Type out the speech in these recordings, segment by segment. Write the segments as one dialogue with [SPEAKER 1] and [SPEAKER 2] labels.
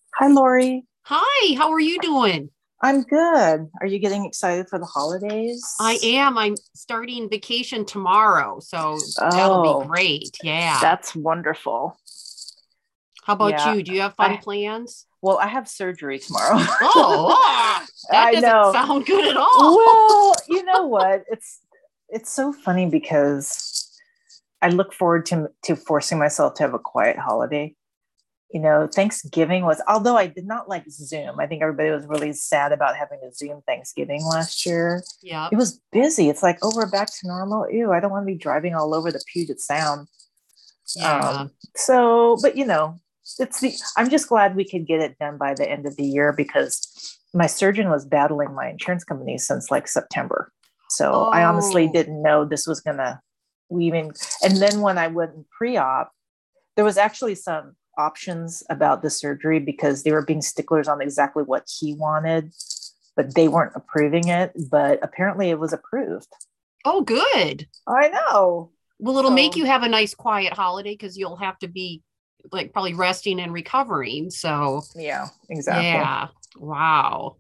[SPEAKER 1] Hi, Lori.
[SPEAKER 2] Hi, how are you doing?
[SPEAKER 1] I'm good. Are you getting excited for the
[SPEAKER 2] I
[SPEAKER 1] holidays?
[SPEAKER 2] am. I'm starting vacation tomorrow, so that'll be
[SPEAKER 1] Oh,
[SPEAKER 2] great. Yeah.
[SPEAKER 1] that's wonderful.
[SPEAKER 2] How about
[SPEAKER 1] Yeah,
[SPEAKER 2] you? Do you have fun
[SPEAKER 1] I
[SPEAKER 2] plans?
[SPEAKER 1] well, I have surgery tomorrow.
[SPEAKER 2] Oh, that
[SPEAKER 1] I
[SPEAKER 2] doesn't
[SPEAKER 1] know.
[SPEAKER 2] sound good at all.
[SPEAKER 1] Well, you know what? It's so funny because I look forward to forcing myself to have a quiet holiday. Thanksgiving was, although I did not like Zoom. I think everybody was really sad about having a Zoom Thanksgiving last year.
[SPEAKER 2] Yep.
[SPEAKER 1] It was busy. It's like, oh, we're back to normal. Ew, I don't want to be driving all over the Puget Sound.
[SPEAKER 2] Yeah.
[SPEAKER 1] But I'm just glad we could get it done by the end of the year because my surgeon was battling my insurance company since like September. So I honestly
[SPEAKER 2] Oh,
[SPEAKER 1] didn't know this was gonna, we even, and then when I went in pre-op, there was actually some options about the surgery because they were being sticklers on exactly what he wanted, but they weren't approving it. But apparently it was approved.
[SPEAKER 2] oh, good.
[SPEAKER 1] I know.
[SPEAKER 2] Well, it'll make
[SPEAKER 1] So
[SPEAKER 2] you have a nice quiet holiday because you'll have to be like probably resting and recovering. So,
[SPEAKER 1] yeah, exactly.
[SPEAKER 2] yeah. Wow.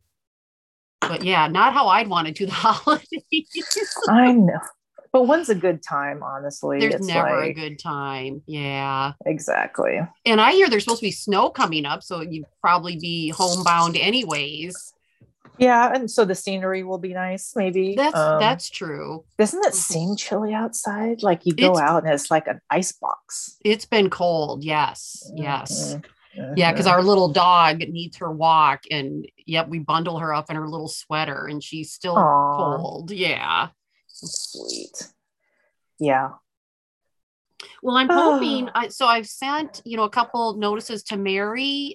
[SPEAKER 2] But yeah, not how I'd want to do the holidays.
[SPEAKER 1] I know. But when's a good time, honestly?
[SPEAKER 2] There's
[SPEAKER 1] It's
[SPEAKER 2] never a
[SPEAKER 1] like,
[SPEAKER 2] good time. Yeah.
[SPEAKER 1] exactly.
[SPEAKER 2] And I hear there's supposed to be snow coming up, so you'd probably be homebound anyways.
[SPEAKER 1] Yeah. And so the scenery will be nice, maybe.
[SPEAKER 2] That's true.
[SPEAKER 1] Doesn't it
[SPEAKER 2] Mhm.
[SPEAKER 1] seem chilly outside? Like you go
[SPEAKER 2] It's
[SPEAKER 1] out and it's like an ice box.
[SPEAKER 2] it's been cold. Yes. Yes.
[SPEAKER 1] Mm-hmm.
[SPEAKER 2] Yeah, because
[SPEAKER 1] Mm-hmm.
[SPEAKER 2] our little dog needs her walk, and yep, we bundle her up in her little sweater, and she's still
[SPEAKER 1] Aw,
[SPEAKER 2] cold. Yeah.
[SPEAKER 1] sweet. Yeah.
[SPEAKER 2] Well, I'm hoping.
[SPEAKER 1] Oh.
[SPEAKER 2] So I've sent a couple notices to Mary,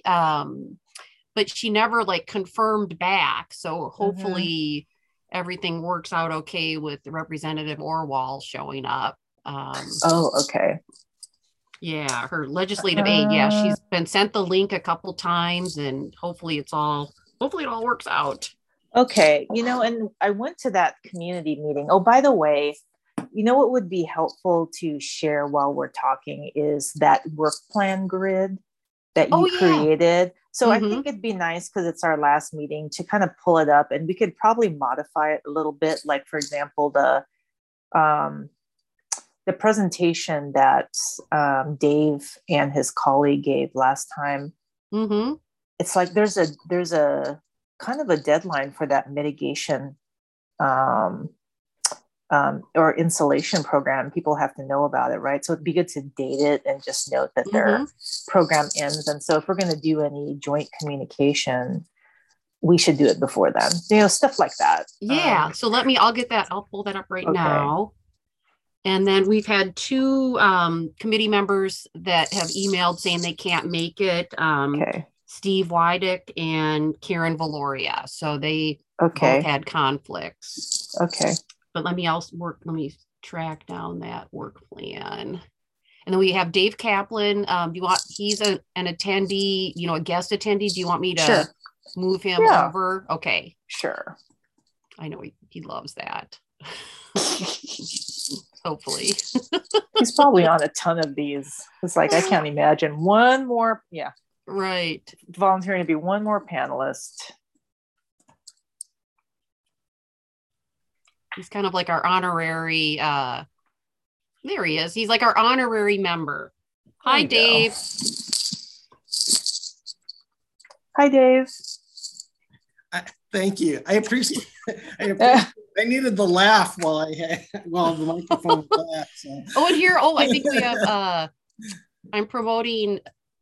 [SPEAKER 2] but she never like confirmed back. So
[SPEAKER 1] Mm-hmm.
[SPEAKER 2] hopefully everything works out okay with Representative Orwell showing up.
[SPEAKER 1] Oh, okay.
[SPEAKER 2] Yeah, her legislative aide. Yeah,
[SPEAKER 1] Uh,
[SPEAKER 2] she's been sent the link a couple times, and hopefully it all works out.
[SPEAKER 1] okay. And I went to that community meeting. Oh, by the way, what would be helpful to share while we're talking is that work plan grid that
[SPEAKER 2] Oh
[SPEAKER 1] you
[SPEAKER 2] yeah.
[SPEAKER 1] created. So I
[SPEAKER 2] Mm-hmm.
[SPEAKER 1] think it'd be nice because it's our last meeting to kind of pull it up and we could probably modify it a little bit. Like, for example, um, the presentation that Dave and his colleague gave last time.
[SPEAKER 2] Mm-hmm.
[SPEAKER 1] It's like there's a kind of a deadline for that mitigation um, or insulation program. People have to know about it, right? So it'd be good to date it and just note that their
[SPEAKER 2] Mm-hmm.
[SPEAKER 1] program ends. And so if we're going to do any joint communication, we should do it before then. Stuff like that.
[SPEAKER 2] Yeah. So I'll get that. I'll pull that up right
[SPEAKER 1] Okay.
[SPEAKER 2] now. And then we've had two committee members that have emailed saying they can't make it.
[SPEAKER 1] Okay.
[SPEAKER 2] Steve Wydick and Karen Valoria. So they both
[SPEAKER 1] Okay.
[SPEAKER 2] had conflicts.
[SPEAKER 1] Okay.
[SPEAKER 2] But let me track down that work plan. And then we have Dave Kaplan. He's an attendee, a guest attendee. Do you want me to
[SPEAKER 1] Sure.
[SPEAKER 2] move him
[SPEAKER 1] Yeah.
[SPEAKER 2] over? Okay.
[SPEAKER 1] Sure.
[SPEAKER 2] I know he loves that. Hopefully.
[SPEAKER 1] He's probably on a ton of these. It's like I can't imagine one more. Yeah,
[SPEAKER 2] Right.
[SPEAKER 1] volunteering to be one more panelist.
[SPEAKER 2] He's kind of like our honorary there he is. He's like our honorary member.
[SPEAKER 1] There
[SPEAKER 2] Hi,
[SPEAKER 1] you go.
[SPEAKER 2] Dave.
[SPEAKER 1] Hi, Dave.
[SPEAKER 3] Thank you. I appreciate. I appreciate. I needed the laugh while the microphone was off. So.
[SPEAKER 2] Oh, and here, I think we have I'm promoting.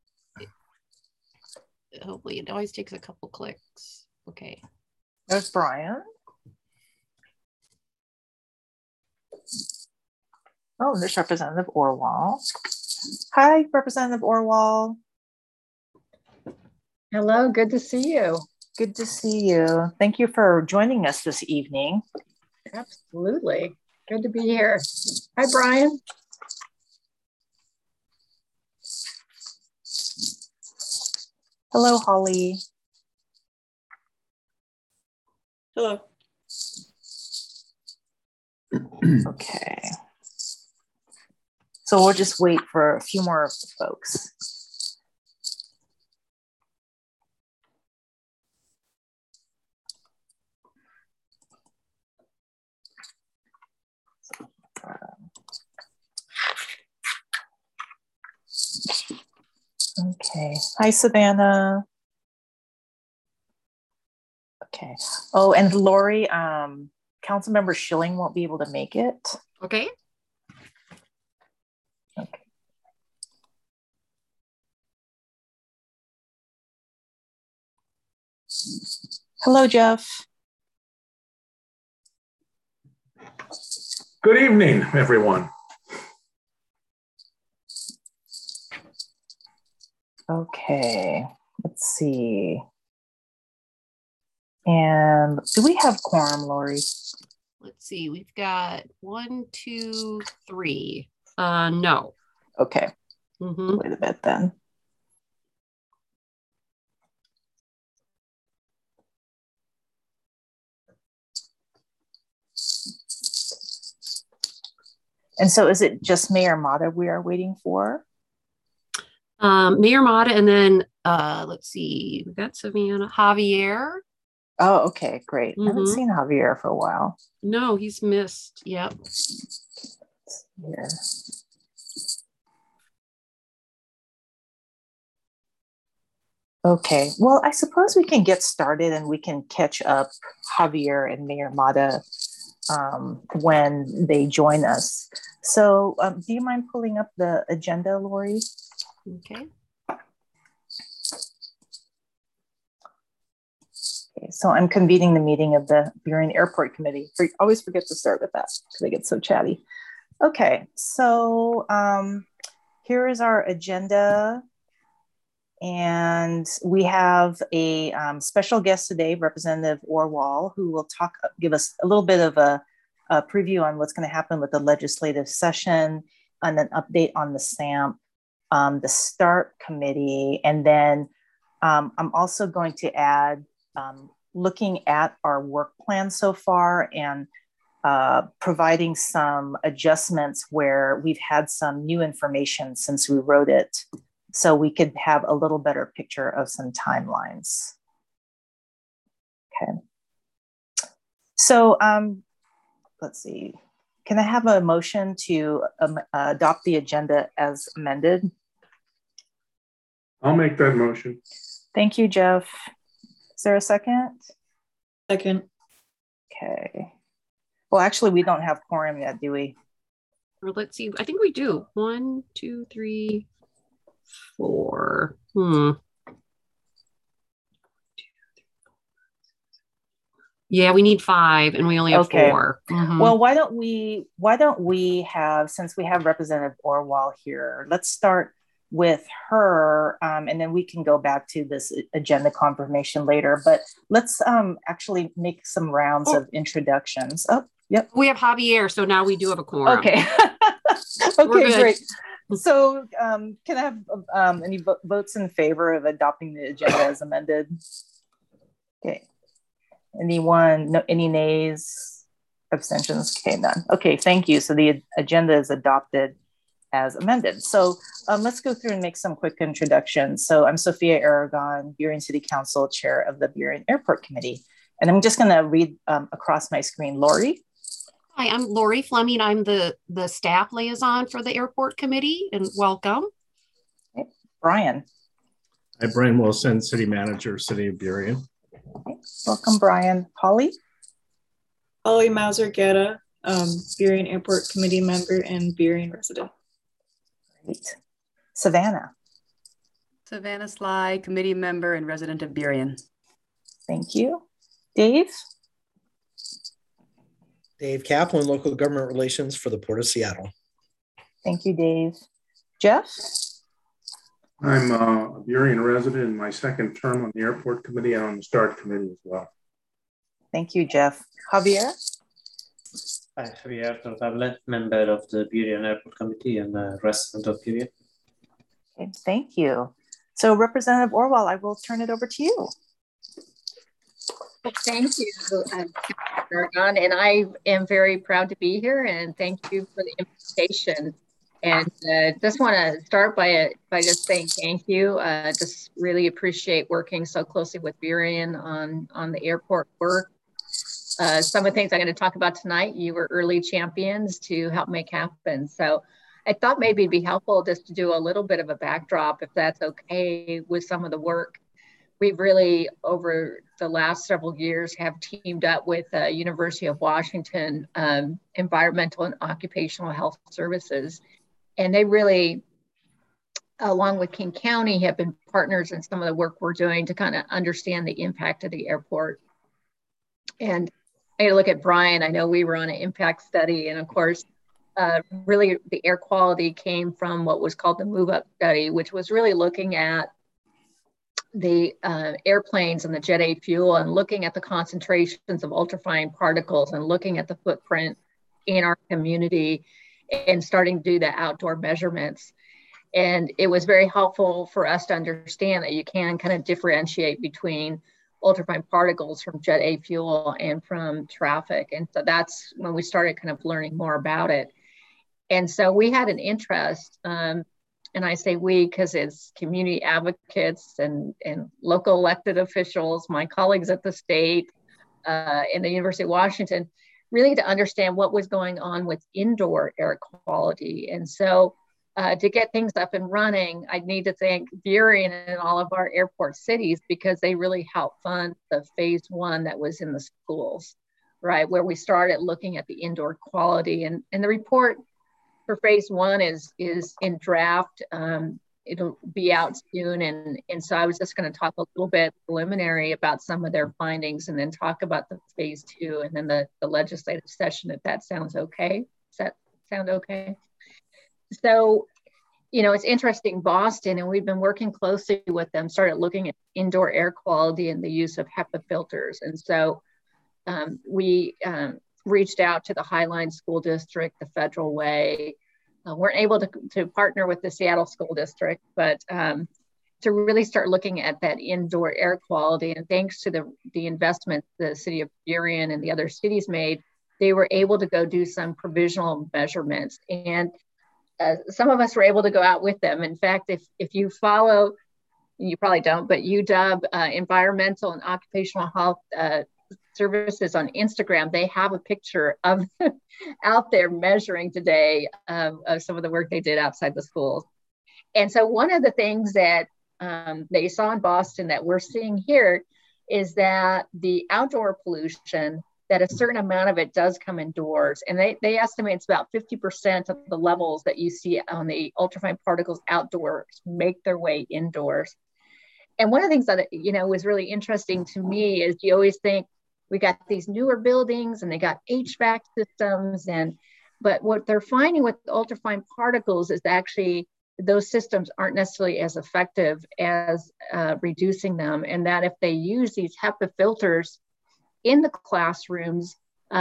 [SPEAKER 2] Hopefully it always takes a couple clicks. Okay.
[SPEAKER 1] There's Brian. Oh, there's Representative Orwell. Hi, Representative Orwell.
[SPEAKER 4] Hello, good to see you.
[SPEAKER 1] Good to see you. Thank you for joining us this evening.
[SPEAKER 4] Absolutely. Good to be here. Hi, Brian.
[SPEAKER 1] Hello, Holly.
[SPEAKER 5] Hello.
[SPEAKER 1] Okay. So we'll just wait for a few more folks. Okay. Hi, Savannah. Okay. Oh, and Lori, Councilmember Schilling won't be able to make it.
[SPEAKER 2] Okay.
[SPEAKER 1] Okay. Hello, Jeff.
[SPEAKER 5] Good evening, everyone.
[SPEAKER 1] Okay, let's see. And do we have quorum, Lori?
[SPEAKER 2] Let's see. We've got 1, 2, 3. No.
[SPEAKER 1] Okay.
[SPEAKER 2] Mm-hmm.
[SPEAKER 1] Wait a bit then. And so is it just Mayor Mata we are waiting for?
[SPEAKER 2] Mayor Mata, and then let's see, we've got Savannah, Javier.
[SPEAKER 1] Oh, okay, great. I haven't
[SPEAKER 2] Mhm.
[SPEAKER 1] seen Javier for a while.
[SPEAKER 2] No, he's missed. Yep.
[SPEAKER 1] Here. Okay, well, I suppose we can get started and we can catch up Javier and Mayor Mata when they join us. So do you mind pulling up the agenda, Lori?
[SPEAKER 2] Okay.
[SPEAKER 1] Okay, so I'm convening the meeting of the Burien Airport Committee. I always forget to start with that because I get so chatty. Okay, so here is our agenda. And we have a special guest today, Representative Orwall, who will give us a little bit of a preview on what's going to happen with the legislative session and an update on the SAMP, the START committee. And then I'm also going to add looking at our work plan so far and providing some adjustments where we've had some new information since we wrote it, so we could have a little better picture of some timelines. Okay. So let's see. Can I have a motion to adopt the agenda as amended?
[SPEAKER 5] I'll make that motion.
[SPEAKER 1] Thank you, Jeff. Is there a second?
[SPEAKER 6] Second.
[SPEAKER 2] Okay.
[SPEAKER 1] Well, actually, we don't have quorum yet, do we?
[SPEAKER 2] Or let's see. I think we do. 1, 2, 3, 4. Yeah, we need 5 and we only have 4.
[SPEAKER 1] Mm-hmm. Well, why don't we have, since we have Representative Orwall here, let's start with her and then we can go back to this agenda confirmation later. But let's actually make some rounds of introductions. Oh, yep.
[SPEAKER 2] We have Javier, so now we do have a quorum.
[SPEAKER 1] Okay. Okay, great. So can I have any votes in favor of adopting the agenda as amended? Okay. Anyone? No, any nays? Abstentions? Okay, none. Okay, thank you. So the agenda is adopted as amended. So let's go through and make some quick introductions. So I'm Sophia Aragon, Burien City Council Chair of the Burien Airport Committee. And I'm just gonna read across my screen. Lori.
[SPEAKER 2] Hi, I'm Lori Fleming. I'm the staff liaison for the airport committee, and welcome.
[SPEAKER 1] Okay. Brian.
[SPEAKER 7] Hi, Brian Wilson, City Manager, City of Burien.
[SPEAKER 1] Okay. Welcome, Brian. Holly.
[SPEAKER 6] Holly Mauser-Guetta, Burien Airport Committee member and Burien resident.
[SPEAKER 1] Great. Savannah.
[SPEAKER 8] Savannah Sly, committee member and resident of Burien.
[SPEAKER 1] Thank you. Dave.
[SPEAKER 9] Dave Kaplan, Local Government Relations for the Port of Seattle.
[SPEAKER 1] Thank you, Dave. Jeff?
[SPEAKER 5] I'm a Burien resident in my second term on the airport committee and on the START committee as well.
[SPEAKER 1] Thank you, Jeff. Javier?
[SPEAKER 10] Hi, Javier Tortable, member of the Burien Airport Committee and resident of Burien.
[SPEAKER 1] Okay, thank you. So Representative Orwall, I will turn it over to you.
[SPEAKER 4] Well, thank you, Aragon, and I am very proud to be here, and thank you for the invitation. And just want to start by just saying thank you. Just really appreciate working so closely with Burien on the airport work. Some of the things I'm going to talk about tonight, you were early champions to help make happen. So I thought maybe it'd be helpful just to do a little bit of a backdrop, if that's okay, with some of the work. We've really, over the last several years, have teamed up with University of Washington Environmental and Occupational Health Services. And they really, along with King County, have been partners in some of the work we're doing to kind of understand the impact of the airport. And I look at Brian, I know we were on an impact study, and of course, really the air quality came from what was called the Move Up study, which was really looking at the airplanes and the Jet A fuel and looking at the concentrations of ultrafine particles and looking at the footprint in our community and starting to do the outdoor measurements. And it was very helpful for us to understand that you can kind of differentiate between ultrafine particles from Jet A fuel and from traffic. And so that's when we started kind of learning more about it. And so we had an interest, and I say we because it's community advocates and local elected officials, my colleagues at the state and the University of Washington, really to understand what was going on with indoor air quality. And so to get things up and running, I need to thank Burien and all of our airport cities, because they really helped fund the phase 1 that was in the schools, right? Where we started looking at the indoor quality, and the report for phase 1 is in draft. It'll be out soon. And so I was just going to talk a little bit preliminary about some of their findings and then talk about the phase 2 and then the legislative session, if that sounds okay. Does that sound okay? So, you know, it's interesting, Boston, and we've been working closely with them, started looking at indoor air quality and the use of HEPA filters. And so we reached out to the Highline School District, the Federal Way. Weren't able to partner with the Seattle School District, but to really start looking at that indoor air quality. And thanks to the investment the city of Burien and the other cities made, they were able to go do some provisional measurements. And some of us were able to go out with them. In fact, if you follow, you probably don't, but UW Environmental and Occupational Health Services on Instagram, they have a picture of out there measuring today of some of the work they did outside the schools. And so one of the things that they saw in Boston that we're seeing here is that the outdoor pollution, that a certain amount of it does come indoors. And they estimate it's about 50% of the levels that you see on the ultrafine particles outdoors make their way indoors. And one of the things that, you know, was really interesting to me is you always think we got these newer buildings and they got HVAC systems, but what they're finding with ultrafine particles is actually those systems aren't necessarily as effective as reducing them. And that if they use these HEPA filters in the classrooms,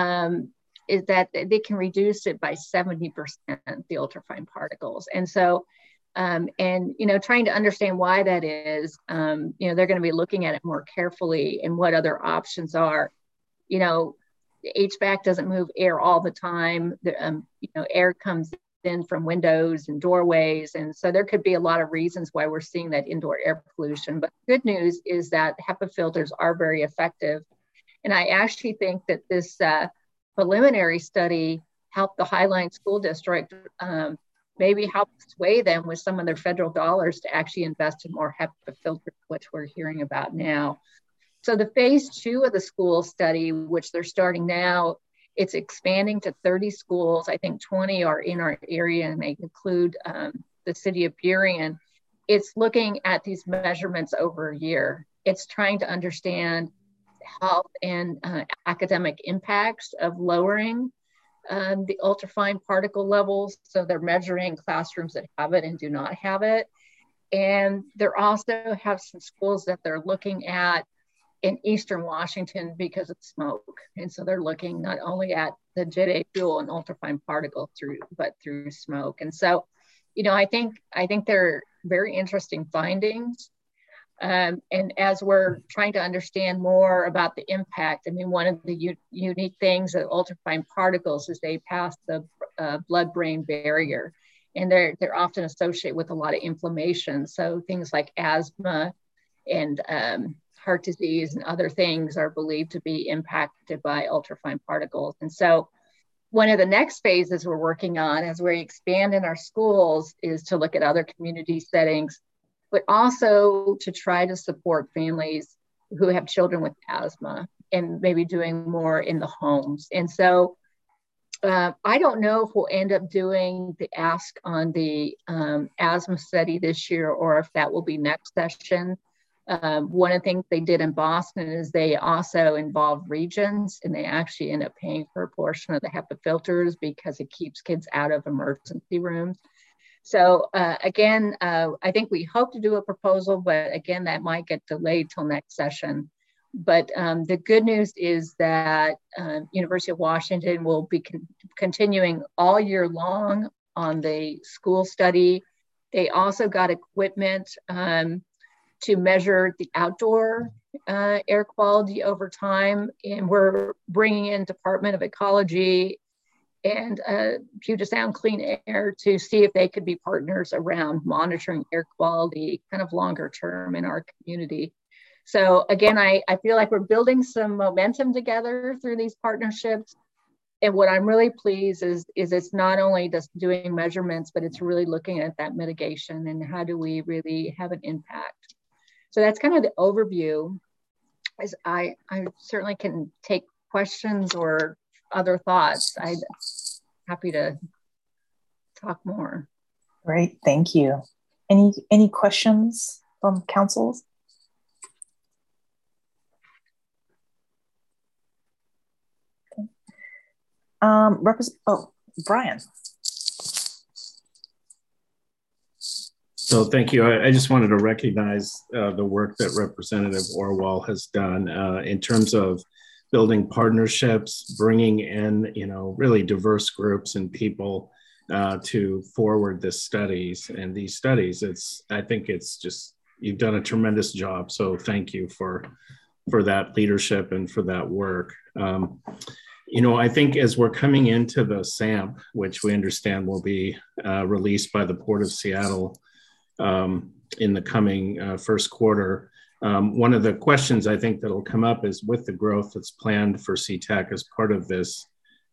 [SPEAKER 4] is that they can reduce it by 70%, the ultrafine particles. And so, and, you know, trying to understand why that is, you know, they're going to be looking at it more carefully and what other options are. You know, HVAC doesn't move air all the time. You know, air comes in from windows and doorways. And so there could be a lot of reasons why we're seeing that indoor air pollution. But the good news is that HEPA filters are very effective. And I actually think that this preliminary study helped the Highline School District maybe help sway them with some of their federal dollars to actually invest in more HEPA filters, which we're hearing about now. So the phase 2 of the school study, which they're starting now, it's expanding to 30 schools. I think 20 are in our area, and they include the city of Burien. It's looking at these measurements over a year. It's trying to understand health and academic impacts of lowering the ultrafine particle levels. So they're measuring classrooms that have it and do not have it. And they're also have some schools that they're looking at in Eastern Washington because of smoke. And so they're looking not only at the Jet A fuel and ultrafine particle but through smoke. And so, you know, I think they're very interesting findings. And as we're trying to understand more about the impact, I mean, one of the unique things of ultrafine particles is they pass the blood-brain barrier, and they're often associated with a lot of inflammation. So things like asthma and heart disease and other things are believed to be impacted by ultrafine particles. And so one of the next phases we're working on as we expand in our schools is to look at other community settings, but also to try to support families who have children with asthma and maybe doing more in the homes. And so I don't know if we'll end up doing the ask on the asthma study this year or if that will be next session. One of the things they did in Boston is they also involved regions, and they actually end up paying for a portion of the HEPA filters because it keeps kids out of emergency rooms. So again, I think we hope to do a proposal, but again, that might get delayed till next session. But the good news is that University of Washington will be continuing all year long on the school study. They also got equipment to measure the outdoor air quality over time. And we're bringing in Department of Ecology and Puget Sound Clean Air to see if they could be partners around monitoring air quality kind of longer term in our community. So again, I feel like we're building some momentum together through these partnerships. And what I'm really pleased is it's not only just doing measurements, but it's really looking at that mitigation and how do we really have an impact. So that's kind of the overview. As I certainly can take questions or other thoughts. I'm happy to talk more.
[SPEAKER 1] Great, thank you. Any questions from councils? Brian.
[SPEAKER 7] So thank you. I just wanted to recognize the work that Representative Orwell has done in terms of building partnerships, bringing in, really diverse groups and people to forward these studies. I think it's just, you've done a tremendous job. So thank you for that leadership and for that work. I think as we're coming into the SAMP, which we understand will be released by the Port of Seattle in the coming first quarter, one of the questions I think that'll come up is with the growth that's planned for SeaTac as part of this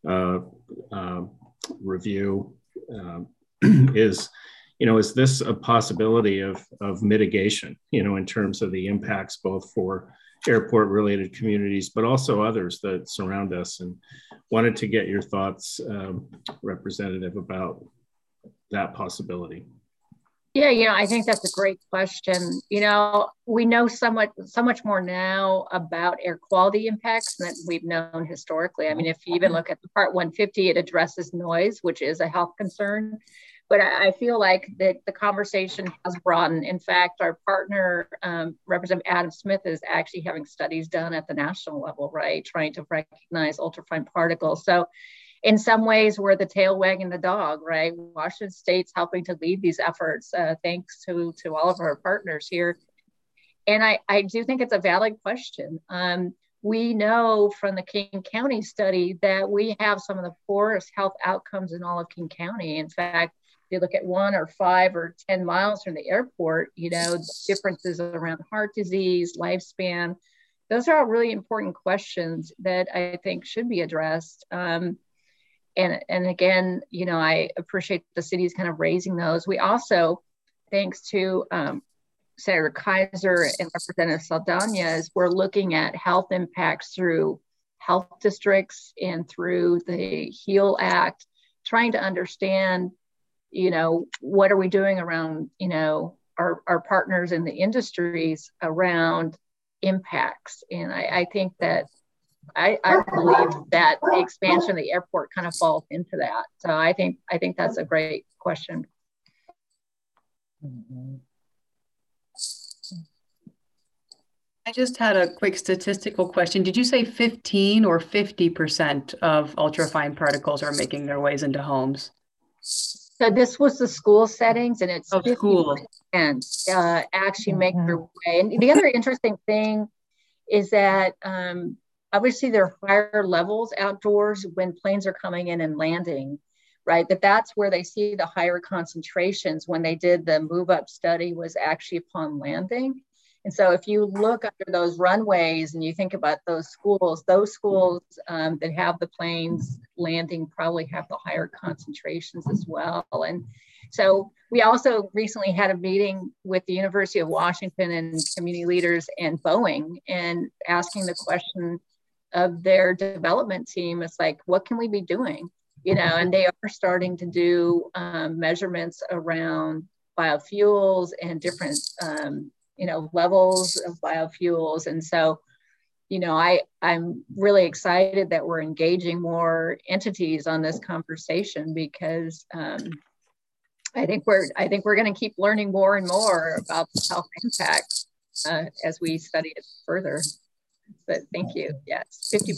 [SPEAKER 7] review is this a possibility of mitigation, in terms of the impacts both for airport related communities, but also others that surround us, and wanted to get your thoughts, Representative, about that possibility.
[SPEAKER 4] Yeah, I think that's a great question. We know so much more now about air quality impacts than we've known historically. I mean, if you even look at the Part 150, it addresses noise, which is a health concern. But I feel like the conversation has broadened. In fact, our partner, Representative Adam Smith, is actually having studies done at the national level, right? Trying to recognize ultrafine particles. So in some ways, we're the tail wagging the dog, right? Washington State's helping to lead these efforts, thanks to all of our partners here. And I do think it's a valid question. We know from the King County study that we have some of the poorest health outcomes in all of King County. In fact, if you look at 1 or 5 or 10 miles from the airport, differences around heart disease, lifespan, those are all really important questions that I think should be addressed. And again, I appreciate the cities kind of raising those. We also, thanks to Senator Kaiser and Representative Saldana, we're looking at health impacts through health districts and through the HEAL Act, trying to understand, what are we doing around, our partners in the industries around impacts. And I think that I believe that the expansion of the airport kind of falls into that. So I think that's a great question.
[SPEAKER 1] Mm-hmm.
[SPEAKER 8] I just had a quick statistical question. Did you say 15 or 50% of ultrafine particles are making their ways into homes?
[SPEAKER 4] So this was the school settings, and it's
[SPEAKER 8] 50%
[SPEAKER 4] actually make their way. And the other interesting thing is that obviously there are higher levels outdoors when planes are coming in and landing, right? That's where they see the higher concentrations. When they did the move up study was actually upon landing. And so if you look under those runways and you think about those schools that have the planes landing probably have the higher concentrations as well. And so we also recently had a meeting with the University of Washington and community leaders and Boeing, and asking the question of their development team, it's like, what can we be doing? You know, and they are starting to do measurements around biofuels and different, you know, levels of biofuels. And so, you know, I'm really excited that we're engaging more entities on this conversation, because I think we're going to keep learning more and more about the health impact as we study it further. But thank you. Yes, 50%.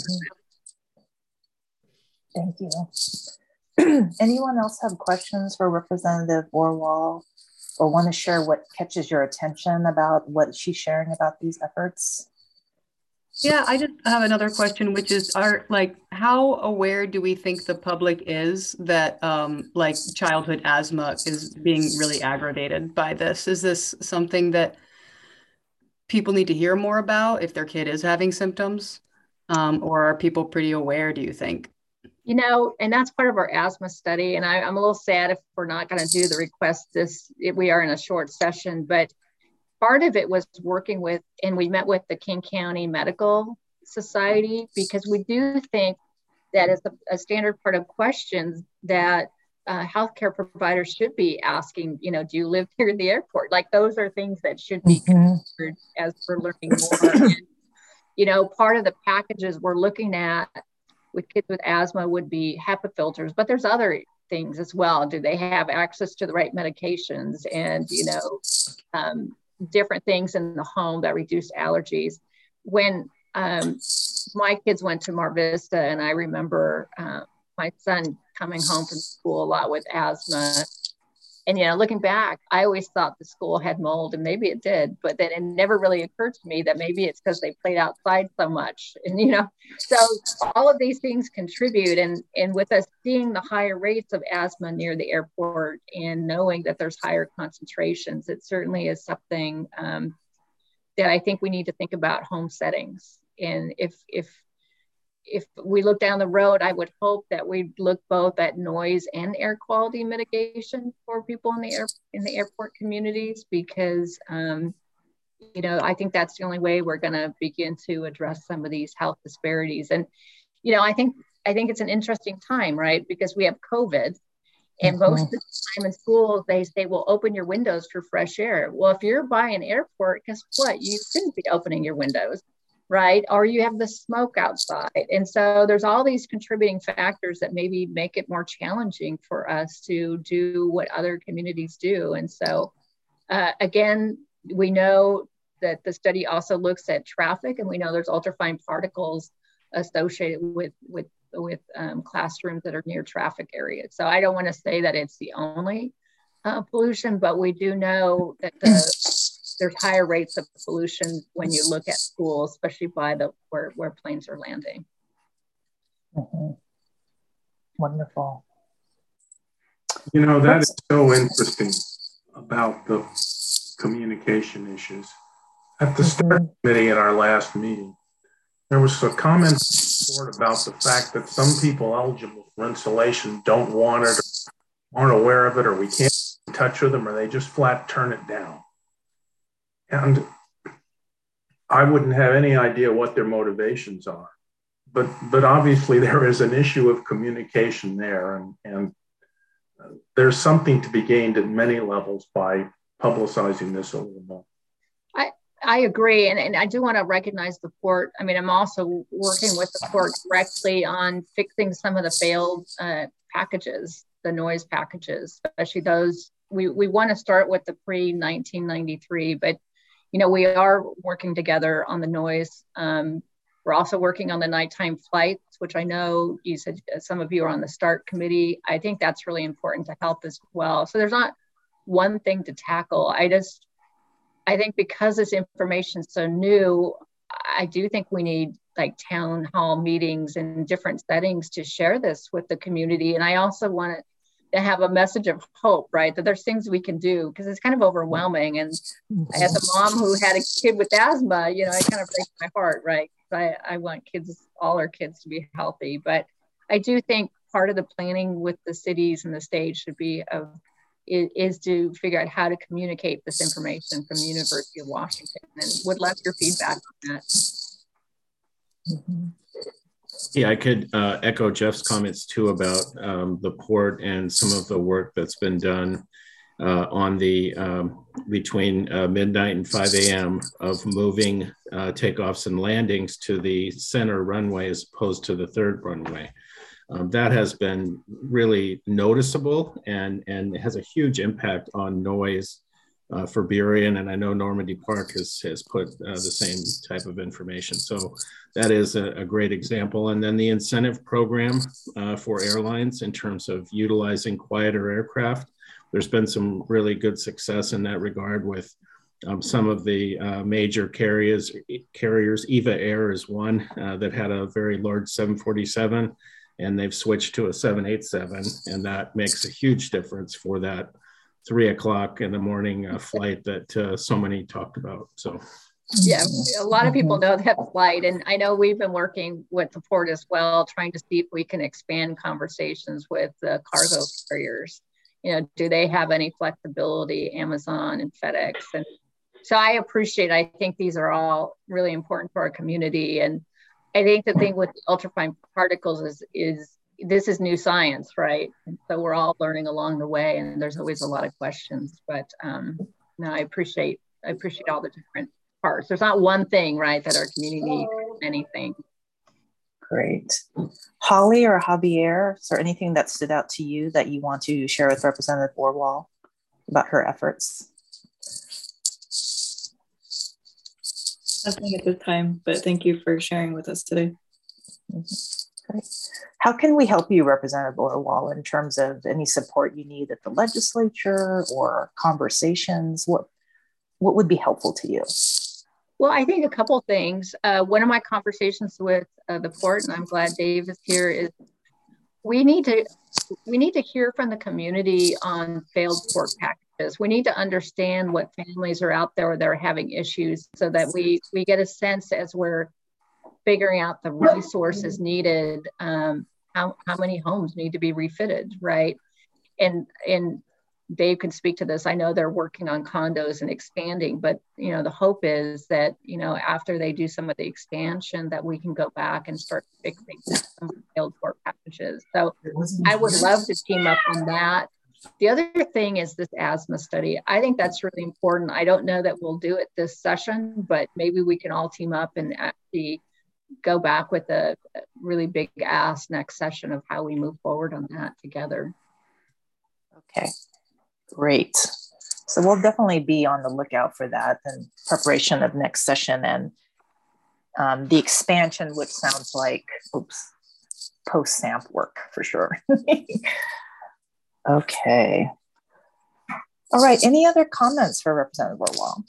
[SPEAKER 1] Thank you. Anyone else have questions for Representative Orwall, or want to share what catches your attention about what she's sharing about these efforts?
[SPEAKER 8] Yeah, I just have another question, which is, how aware do we think the public is that like childhood asthma is being really aggravated by this? Is this something that people need to hear more about if their kid is having symptoms? Or are people pretty aware, do you think?
[SPEAKER 4] You know, and that's part of our asthma study. And I'm a little sad if we're not going to do the request we are in a short session, but part of it was working with, and we met with the King County Medical Society, because we do think that is a standard part of questions that healthcare providers should be asking, you know, do you live near the airport? Like, those are things that should be considered as we're learning more. And, you know, part of the packages we're looking at with kids with asthma would be HEPA filters, but there's other things as well. Do they have access to the right medications? And, you know, different things in the home that reduce allergies. When my kids went to Mar Vista, and I remember my son coming home from school a lot with asthma. And, you know, looking back, I always thought the school had mold, and maybe it did, but then it never really occurred to me that maybe it's because they played outside so much. And, you know, so all of these things contribute. And with us seeing the higher rates of asthma near the airport and knowing that there's higher concentrations, it certainly is something that I think we need to think about home settings. And if we look down the road, I would hope that we look both at noise and air quality mitigation for people in the airport communities, because you know, I think that's the only way we're going to begin to address some of these health disparities. And you know, I think it's an interesting time, right? Because we have COVID, and most of the time in schools they say, well, open your windows for fresh air. Well, if you're by an airport, guess what? You shouldn't be opening your windows, right? Or you have the smoke outside. And so there's all these contributing factors that maybe make it more challenging for us to do what other communities do. And so again, we know that the study also looks at traffic, and we know there's ultrafine particles associated with classrooms that are near traffic areas. So I don't want to say that it's the only pollution, but we do know that there's higher rates of pollution when you look at schools, especially by where planes are landing.
[SPEAKER 1] Wonderful.
[SPEAKER 5] You know, that is so interesting about the communication issues. At the START committee at our last meeting, there was a comment about the fact that some people eligible for insulation don't want it, or aren't aware of it, or we can't get in touch with them, or they just flat turn it down. And I wouldn't have any idea what their motivations are, but obviously there is an issue of communication there, and there's something to be gained at many levels by publicizing this a little more.
[SPEAKER 4] I agree, and I do want to recognize the port. I mean, I'm also working with the port directly on fixing some of the failed packages, the noise packages, especially those. We want to start with the pre-1993, but you know, we are working together on the noise. We're also working on the nighttime flights, which I know you said some of you are on the START committee. I think that's really important to help as well. So there's not one thing to tackle. I think because this information is so new, I do think we need like town hall meetings in different settings to share this with the community. And I also want to have a message of hope, right? That there's things we can do, because it's kind of overwhelming. And as a mom who had a kid with asthma, you know, it kind of breaks my heart, right? I want all our kids to be healthy. But I do think part of the planning with the cities and the state should be is to figure out how to communicate this information from the University of Washington, and would love your feedback on that.
[SPEAKER 1] Mm-hmm.
[SPEAKER 7] Yeah, I could echo Jeff's comments too about the port and some of the work that's been done on the between midnight and 5 a.m. of moving takeoffs and landings to the center runway as opposed to the third runway. That has been really noticeable and has a huge impact on noise for Burien. And I know Normandy Park has put the same type of information. So that is a great example. And then the incentive program for airlines in terms of utilizing quieter aircraft. There's been some really good success in that regard with some of the major carriers. Eva Air is one that had a very large 747, and they've switched to a 787, and that makes a huge difference for that 3 o'clock in the morning flight that so many talked about. So,
[SPEAKER 4] yeah, a lot of people know that flight, and I know we've been working with the port as well, trying to see if we can expand conversations with the cargo carriers. You know, do they have any flexibility, Amazon and FedEx? And so I think these are all really important for our community. And I think the thing with the ultrafine particles is this is new science, right? And so we're all learning along the way, and there's always a lot of questions. But no, I appreciate all the different parts. There's not one thing, right, that our community needs, anything.
[SPEAKER 1] Great. Holly or Javier, is there anything that stood out to you that you want to share with Representative Orwell about her efforts?
[SPEAKER 6] Nothing at this time, but thank you for sharing with us today.
[SPEAKER 1] Great. How can we help you, Representative Orwell, in terms of any support you need at the legislature or conversations? What would be helpful to you?
[SPEAKER 4] Well, I think a couple of things. One of my conversations with the port, and I'm glad Dave is here, is we need to hear from the community on failed port packages. We need to understand what families are out there that are having issues, so that we get a sense as we're figuring out the resources needed, how many homes need to be refitted, right? And Dave can speak to this. I know they're working on condos and expanding, but you know, the hope is that, you know, after they do some of the expansion, that we can go back and start fixing some failed port packages. So I would love to team up on that. The other thing is this asthma study. I think that's really important. I don't know that we'll do it this session, but maybe we can all team up and actually go back with a really big ask next session of how we move forward on that together.
[SPEAKER 1] Okay. Great. So we'll definitely be on the lookout for that in preparation of next session, and the expansion, which sounds like, post-SAMP work for sure. Okay. All right. Any other comments for Representative Orwell?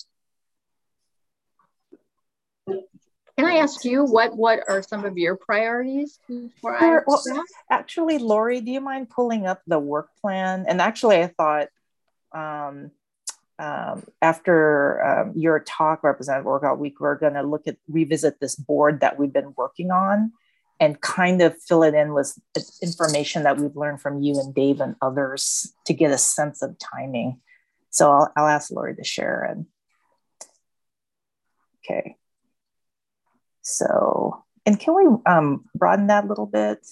[SPEAKER 4] Can I ask you what are some of your priorities?
[SPEAKER 1] Sure. Well, actually, Lori, do you mind pulling up the work plan? And actually, I thought after your talk, Representative Orwell, we were going to revisit this board that we've been working on and kind of fill it in with information that we've learned from you and Dave and others to get a sense of timing. So I'll ask Lori to share it. Okay. So, and can we broaden that a little bit?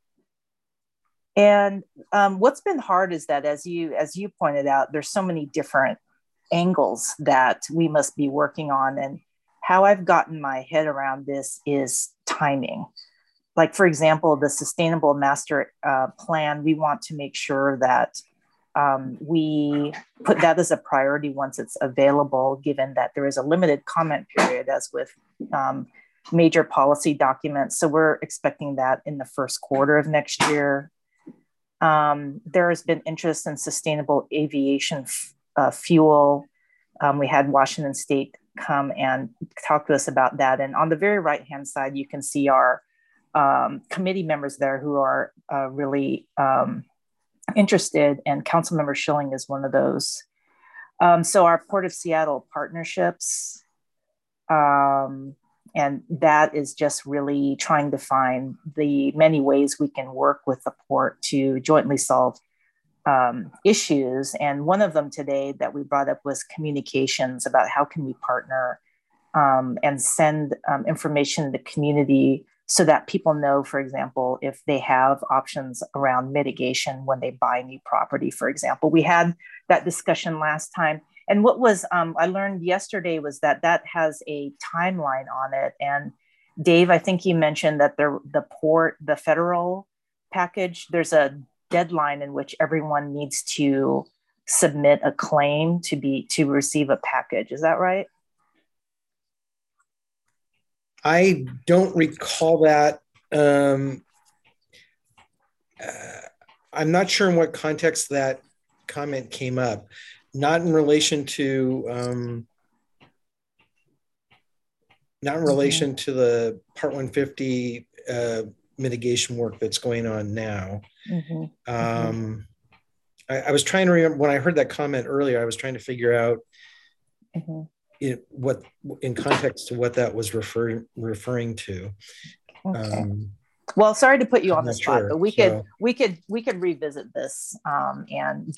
[SPEAKER 1] And what's been hard is that, as you pointed out, there's so many different angles that we must be working on. And how I've gotten my head around this is timing. Like, for example, the Sustainable Master Plan, we want to make sure that we put that as a priority once it's available, given that there is a limited comment period, as with major policy documents. So we're expecting that in the first quarter of next year. There has been interest in sustainable aviation fuel. We had Washington State come and talk to us about that. And on the very right-hand side, you can see our committee members there who are really interested, and Councilmember Schilling is one of those. So our Port of Seattle partnerships, and that is just really trying to find the many ways we can work with the port to jointly solve issues. And one of them today that we brought up was communications about how can we partner and send information to the community so that people know, for example, if they have options around mitigation when they buy new property, for example. We had that discussion last time. And what was I learned yesterday was that that has a timeline on it. And Dave, I think you mentioned that the federal package, there's a deadline in which everyone needs to submit a claim to receive a package. Is that right?
[SPEAKER 9] I don't recall that. I'm not sure in what context that comment came up. Not in relation to the Part 150 mitigation work that's going on now. I was trying to remember when I heard that comment earlier. I was trying to figure out what in context to what that was referring to.
[SPEAKER 1] Okay. Well, sorry to put you on the spot, but we could revisit this, and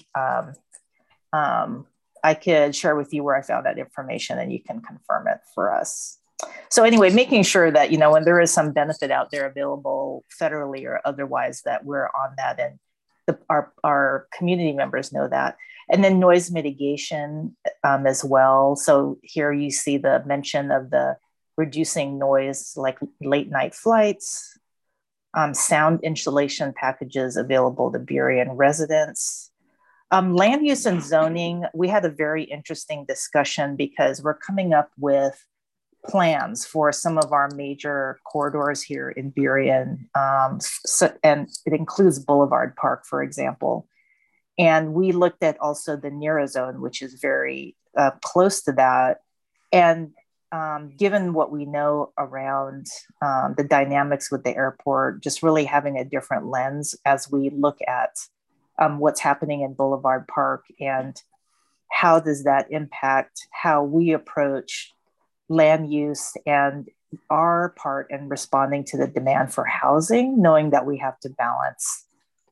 [SPEAKER 1] I could share with you where I found that information, and you can confirm it for us. So anyway, making sure that, when there is some benefit out there available federally or otherwise, that we're on that, and our community members know that. And then noise mitigation as well. So here you see the mention of the reducing noise, like late night flights, sound insulation packages available to Burien residents. Land use and zoning, we had a very interesting discussion because we're coming up with plans for some of our major corridors here in Burien. And it includes Boulevard Park, for example. And we looked at also the Nero zone, which is very close to that. And given what we know around the dynamics with the airport, just really having a different lens as we look at what's happening in Boulevard Park and how does that impact how we approach land use and our part in responding to the demand for housing, knowing that we have to balance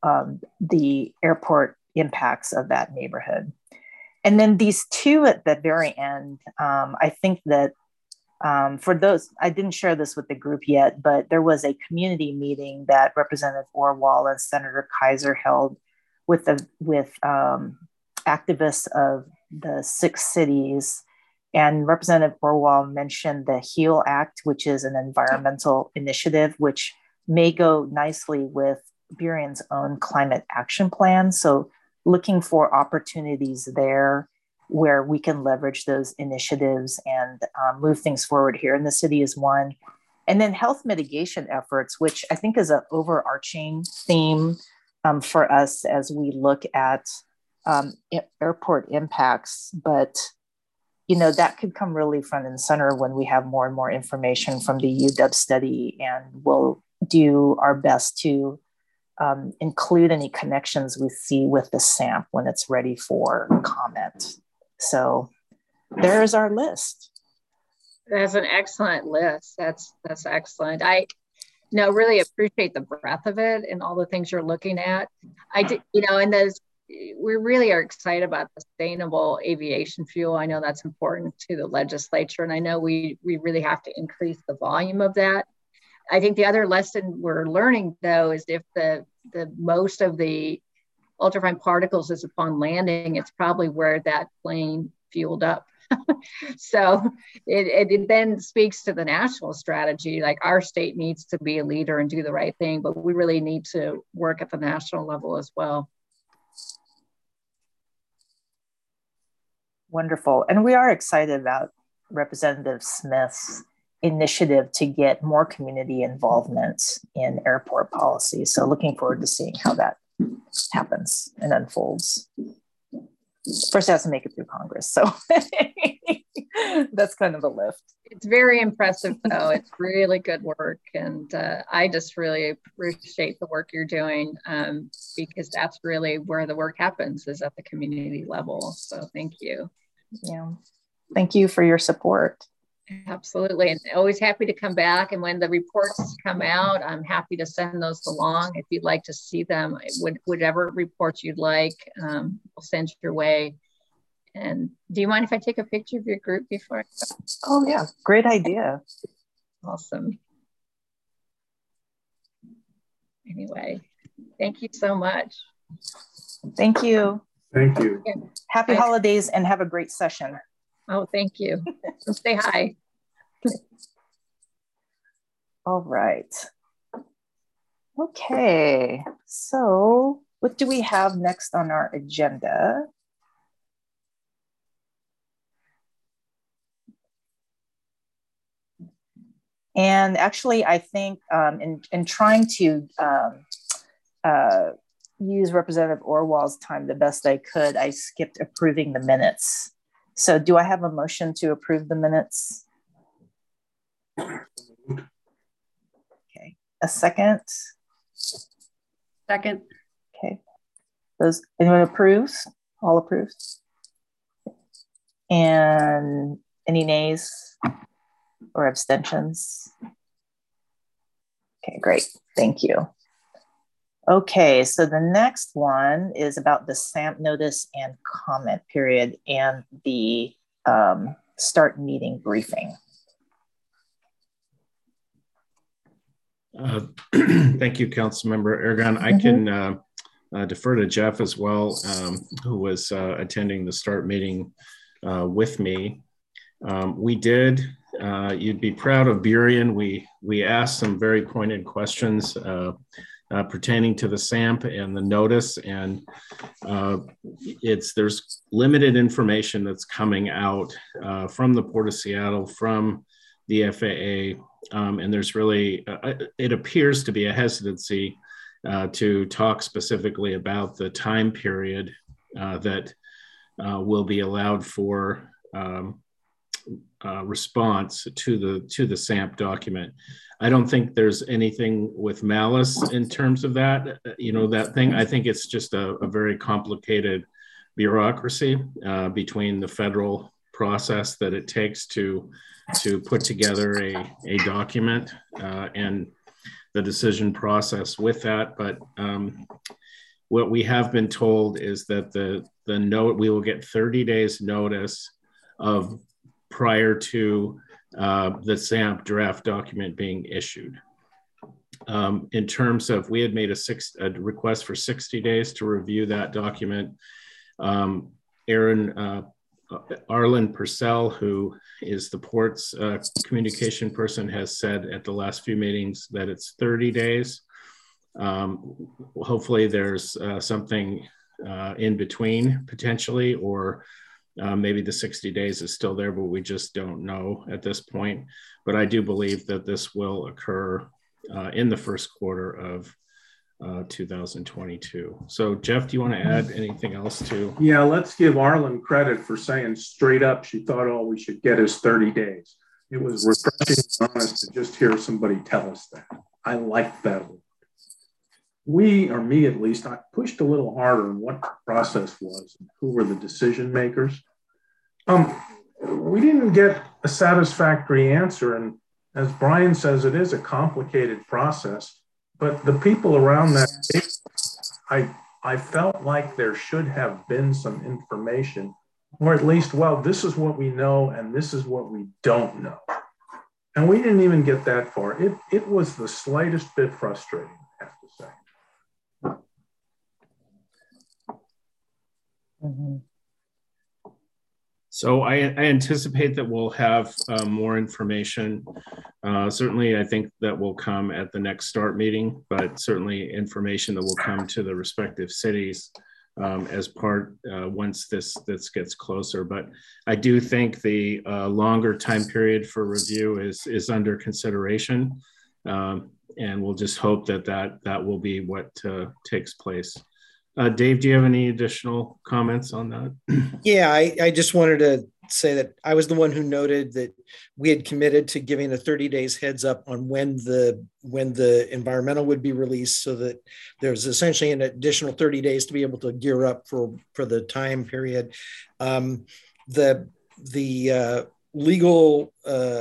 [SPEAKER 1] the airport impacts of that neighborhood. And then these two at the very end, I think that for those, I didn't share this with the group yet, but there was a community meeting that Representative Orwell and Senator Kaiser held with activists of the 6 cities. And Representative Orwell mentioned the HEAL Act, which is an environmental initiative, which may go nicely with Burien's own climate action plan. So looking for opportunities there where we can leverage those initiatives and move things forward here in the city is one. And then health mitigation efforts, which I think is an overarching theme for us as we look at airport impacts. But, that could come really front and center when we have more and more information from the UW study, and we'll do our best to include any connections we see with the SAMP when it's ready for comment. So there's our list.
[SPEAKER 4] That's an excellent list. That's excellent. I really appreciate the breadth of it and all the things you're looking at. I did, and those, we really are excited about sustainable aviation fuel. I know that's important to the legislature, and I know we really have to increase the volume of that. I think the other lesson we're learning, though, is if the most of the ultrafine particles is upon landing, it's probably where that plane fueled up. So it then speaks to the national strategy. Like, our state needs to be a leader and do the right thing, but we really need to work at the national level as well.
[SPEAKER 1] Wonderful. And we are excited about Representative Smith's initiative to get more community involvement in airport policy. So looking forward to seeing how that happens and unfolds. First, it has to make it through Congress. So That's kind of a lift.
[SPEAKER 4] It's very impressive, though. It's really good work. And I just really appreciate the work you're doing because that's really where the work happens, is at the community level. So thank you.
[SPEAKER 1] Yeah. Thank you for your support.
[SPEAKER 4] Absolutely. And always happy to come back. And when the reports come out, I'm happy to send those along. If you'd like to see them, whatever reports you'd like, we'll send your way. And do you mind if I take a picture of your group before I go?
[SPEAKER 1] Oh, yeah. Great idea.
[SPEAKER 4] Awesome. Anyway, thank you so much.
[SPEAKER 1] Thank you.
[SPEAKER 5] Thank you.
[SPEAKER 1] Happy holidays and have a great session.
[SPEAKER 4] Oh, thank you. Say hi.
[SPEAKER 1] All right. Okay. So what do we have next on our agenda? And actually, I think in trying to use Representative Orwell's time the best I could, I skipped approving the minutes. So do I have a motion to approve the minutes? Okay, a second?
[SPEAKER 8] Second.
[SPEAKER 1] Okay, anyone approves? All approves? And any nays or abstentions? Okay, great, thank you. Okay, so the next one is about the SAMP notice and comment period and the start meeting briefing.
[SPEAKER 7] Thank you, Councilmember Aragon. I can defer to Jeff as well, who was attending the start meeting with me. We did, you'd be proud of Burien. We asked some very pointed questions pertaining to the SAMP and the notice, and there's limited information that's coming out from the Port of Seattle, from the FAA, and there's really, it appears to be a hesitancy to talk specifically about the time period that will be allowed for response to the SAMP document. I don't think there's anything with malice in terms of that, that thing. I think it's just a very complicated bureaucracy between the federal process that it takes to put together a document and the decision process with that. But what we have been told is that the note, we will get 30 days notice of prior to the SAMP draft document being issued. In terms of, we had made a request for 60 days to review that document. Arlen Purcell, who is the port's communication person, has said at the last few meetings that it's 30 days. Hopefully there's something in between potentially, or maybe the 60 days is still there, but we just don't know at this point. But I do believe that this will occur in the first quarter of 2022. So Jeff, do you want to add anything else to?
[SPEAKER 5] Yeah, let's give Arlen credit for saying straight up she thought all we should get is 30 days. It was refreshing and honest to just hear somebody tell us that. I like that. We, or me at least, I pushed a little harder on what the process was and who were the decision makers. We didn't get a satisfactory answer, and as Brian says, it is a complicated process. But the people around that table, I felt like there should have been some information, or at least, well, this is what we know and this is what we don't know. And we didn't even get that far. It was the slightest bit frustrating, I have to say.
[SPEAKER 1] Mm-hmm.
[SPEAKER 7] So I anticipate that we'll have more information. Certainly, I think that will come at the next START meeting, but certainly information that will come to the respective cities as part once this gets closer. But I do think the longer time period for review is under consideration, and we'll just hope that will be what takes place. Dave, do you have any additional comments on that?
[SPEAKER 9] Yeah, I just wanted to say that I was the one who noted that we had committed to giving a 30 days heads up on when the environmental would be released, so that there's essentially an additional 30 days to be able to gear up for the time period. The legal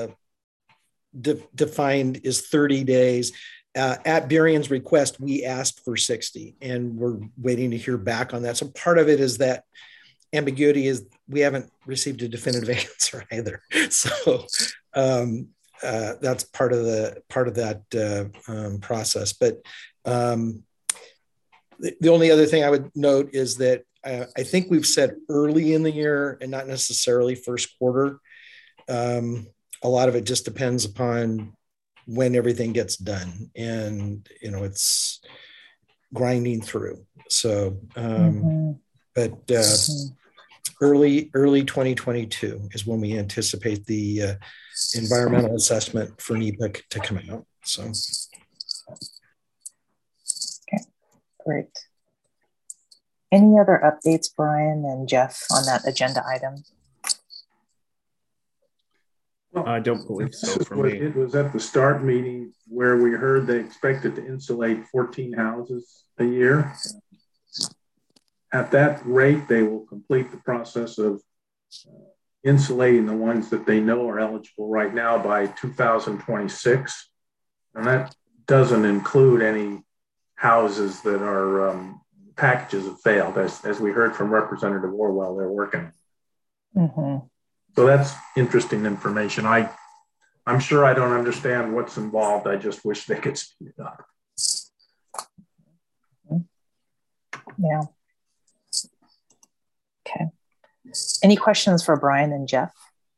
[SPEAKER 9] defined is 30 days. At Burion's request, we asked for 60, and we're waiting to hear back on that. So part of it is that ambiguity is we haven't received a definitive answer either. So that's part of that process. But the only other thing I would note is that I think we've said early in the year and not necessarily first quarter. A lot of it just depends upon when everything gets done, and it's grinding through. So, but early 2022 is when we anticipate the environmental assessment for NEPA to come out. So,
[SPEAKER 1] okay, great. Any other updates, Brian and Jeff, on that agenda item?
[SPEAKER 5] Well,
[SPEAKER 7] I don't believe so for me.
[SPEAKER 5] It was at the start meeting where we heard they expected to insulate 14 houses a year. At that rate, they will complete the process of insulating the ones that they know are eligible right now by 2026. And that doesn't include any houses that are packages have failed, as we heard from Representative Orwell, they're working. So that's interesting information. I'm sure I don't understand what's involved. I just wish they could speed it up.
[SPEAKER 1] Yeah. Okay. Any questions for Brian and Jeff?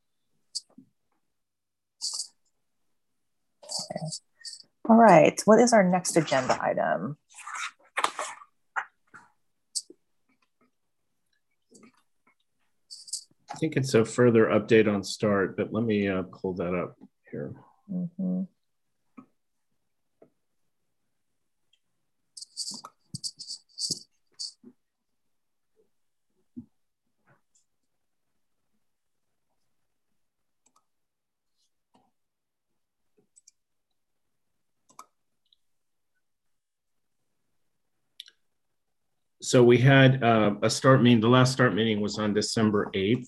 [SPEAKER 1] Okay. All right. What is our next agenda item?
[SPEAKER 7] I think it's a further update on START, but let me pull that up here. So we had a START meeting. The last START meeting was on December 8th.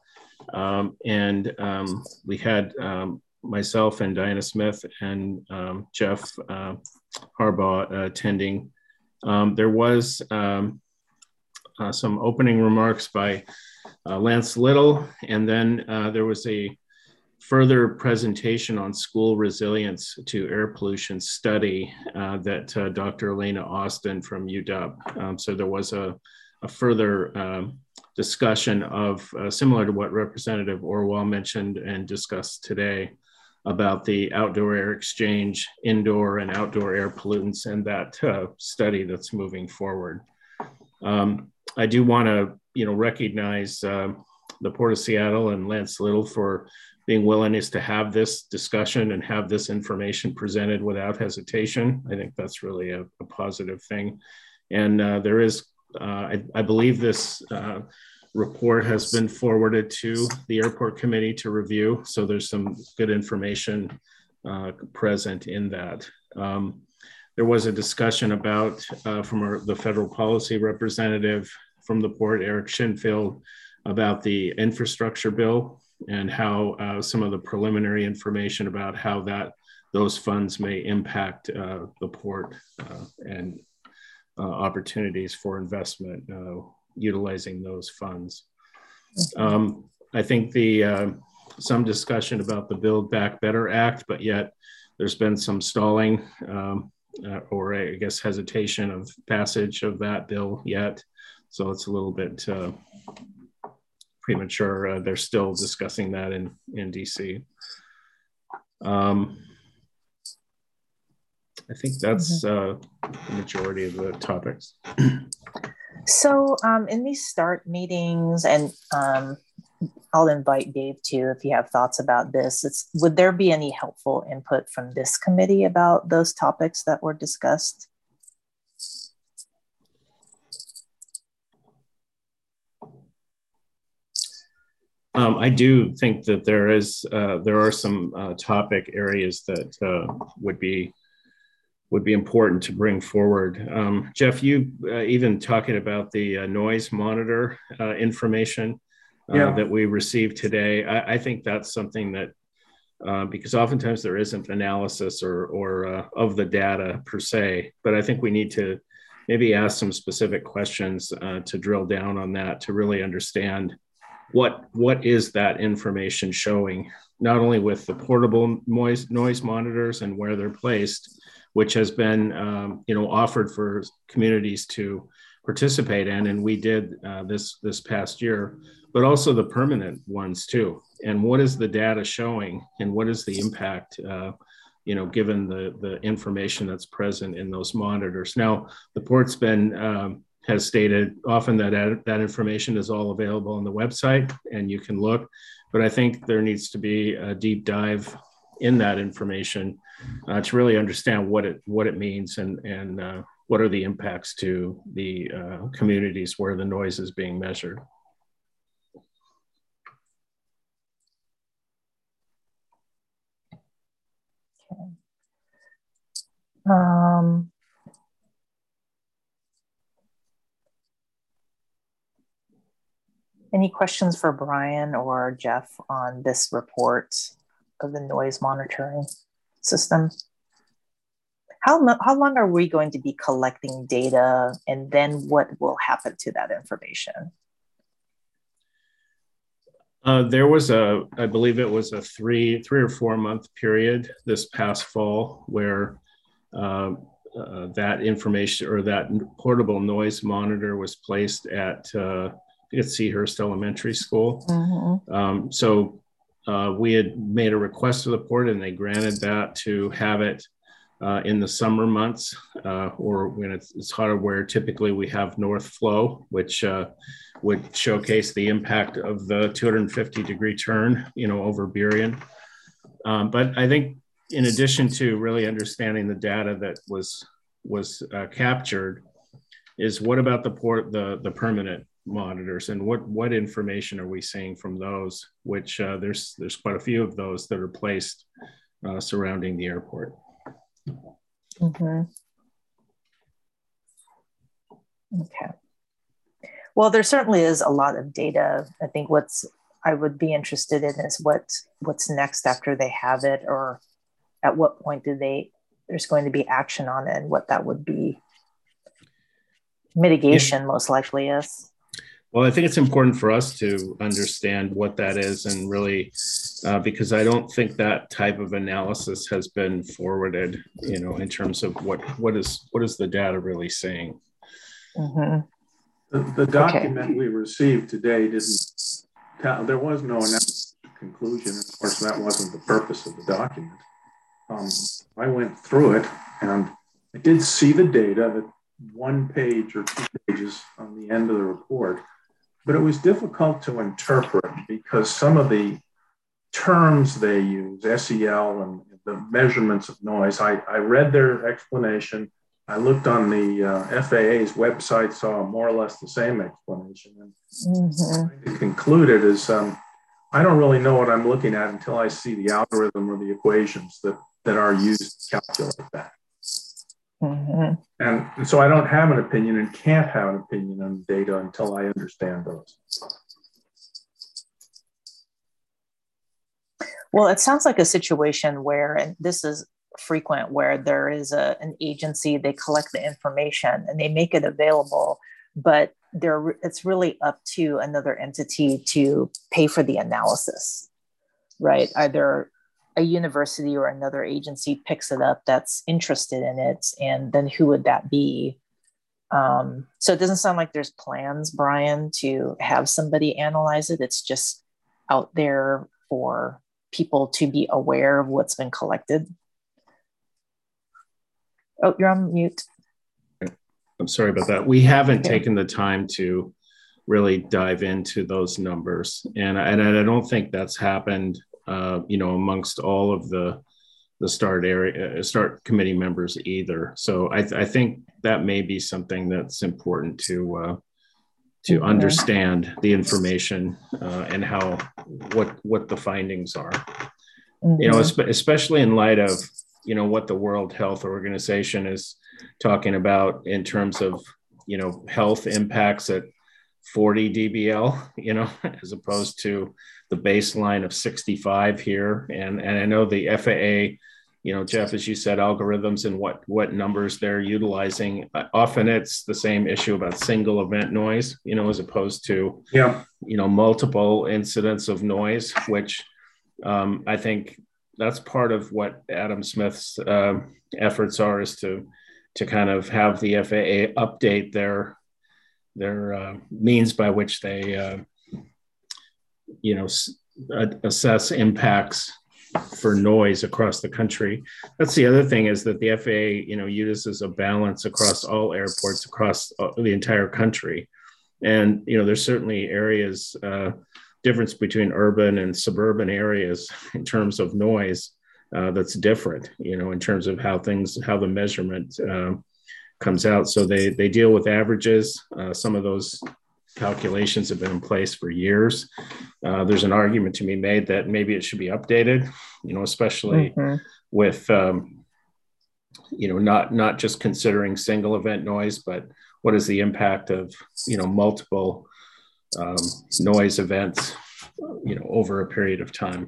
[SPEAKER 7] We had myself and Diana Smith and Jeff Harbaugh attending. There was some opening remarks by Lance Little, and then there was a further presentation on school resilience to air pollution study that Dr. Elena Austin from UW. So there was a further discussion of similar to what Representative Orwell mentioned and discussed today about the outdoor air exchange, indoor and outdoor air pollutants, and that study that's moving forward. I do want to, recognize the Port of Seattle and Lance Little for being willingness to have this discussion and have this information presented without hesitation. I think that's really a positive thing. And there is, I believe this report has been forwarded to the airport committee to review. So there's some good information present in that. There was a discussion about, from the federal policy representative from the port, Eric Shinfield, about the infrastructure bill and how some of the preliminary information about how those funds may impact the port and opportunities for investment utilizing those funds. I think some discussion about the Build Back Better Act, but yet there's been some stalling or I guess hesitation of passage of that bill yet. So it's a little bit premature. They're still discussing that in DC. I think that's the majority of the topics.
[SPEAKER 1] So in these START meetings, and I'll invite Dave too, if you have thoughts about this, would there be any helpful input from this committee about those topics that were discussed?
[SPEAKER 7] I do think that there are some topic areas that would be important to bring forward. Jeff, you even talking about the noise monitor information that we received today. I think that's something that because oftentimes there isn't analysis or of the data per se, but I think we need to maybe ask some specific questions to drill down on that to really understand what is that information showing, not only with the portable noise monitors and where they're placed, which has been offered for communities to participate in, and we did this past year, but also the permanent ones too. And what is the data showing, and what is the impact, given the information that's present in those monitors? Now, the port's been has stated often that information is all available on the website and you can look, but I think there needs to be a deep dive in that information to really understand what it means and what are the impacts to the communities where the noise is being measured.
[SPEAKER 1] Okay. Any questions for Brian or Jeff on this report of the noise monitoring system? How long are we going to be collecting data, and then what will happen to that information?
[SPEAKER 7] There was I believe it was a three or 4 month period this past fall where that information or that portable noise monitor was placed at Seahurst Elementary School. Mm-hmm. So we had made a request to the port, and they granted that to have it in the summer months or when it's hotter, where typically we have north flow, which would showcase the impact of the 250-degree turn, over Burien. But I think in addition to really understanding the data that was captured, is what about the permanent monitors, and what information are we seeing from those, which there's quite a few of those that are placed surrounding the airport.
[SPEAKER 1] Mm-hmm. Okay. Well, there certainly is a lot of data. I think I would be interested in is what's next after they have it, or at what point there's going to be action on it, and what that would be. Mitigation most likely is.
[SPEAKER 7] Well, I think it's important for us to understand what that is, and really, because I don't think that type of analysis has been forwarded, in terms of what is the data really saying.
[SPEAKER 1] Mm-hmm.
[SPEAKER 5] The document we received today didn't tell, there was no conclusion. Of course, that wasn't the purpose of the document. I went through it, and I did see the data, that 1 page or 2 pages on the end of the report, but it was difficult to interpret because some of the terms they use, SEL and the measurements of noise, I read their explanation. I looked on the FAA's website, saw more or less the same explanation. And I concluded is I don't really know what I'm looking at until I see the algorithm or the equations that are used to calculate that. Mm-hmm. And so I don't have an opinion and can't have an opinion on data until I understand those.
[SPEAKER 1] Well, it sounds like a situation where, and this is frequent, where there is an agency, they collect the information and they make it available, but it's really up to another entity to pay for the analysis, right? Either a university or another agency picks it up that's interested in it, and then who would that be? So it doesn't sound like there's plans, Brian, to have somebody analyze it. It's just out there for people to be aware of what's been collected. Oh, you're on mute.
[SPEAKER 7] I'm sorry about that. We haven't taken the time to really dive into those numbers, and I don't think that's happened amongst all of the START committee members either. So I think that may be something that's important to to understand the information and how what the findings are. You know, especially in light of, you know, what the World Health Organization is talking about in terms of, you know, health impacts at 40 dBl, you know, as opposed to the baseline of 65 here. And I know the FAA, you know, Jeff, as you said, algorithms and what numbers they're utilizing. Often it's the same issue about single event noise, you know, as opposed to, you know, multiple incidents of noise, which I think that's part of what Adam Smith's efforts are, is to kind of have the FAA update their means by which they, you know, assess impacts for noise across the country. That's the other thing, is that the FAA, you know, uses a balance across all airports across the entire country. And, you know, there's certainly areas, difference between urban and suburban areas in terms of noise that's different, you know, in terms of how the measurement comes out. So they deal with averages. Some of those calculations have been in place for years. There's an argument to be made that maybe it should be updated, you know, especially with, you know, not just considering single event noise, but what is the impact of, you know, multiple noise events, you know, over a period of time.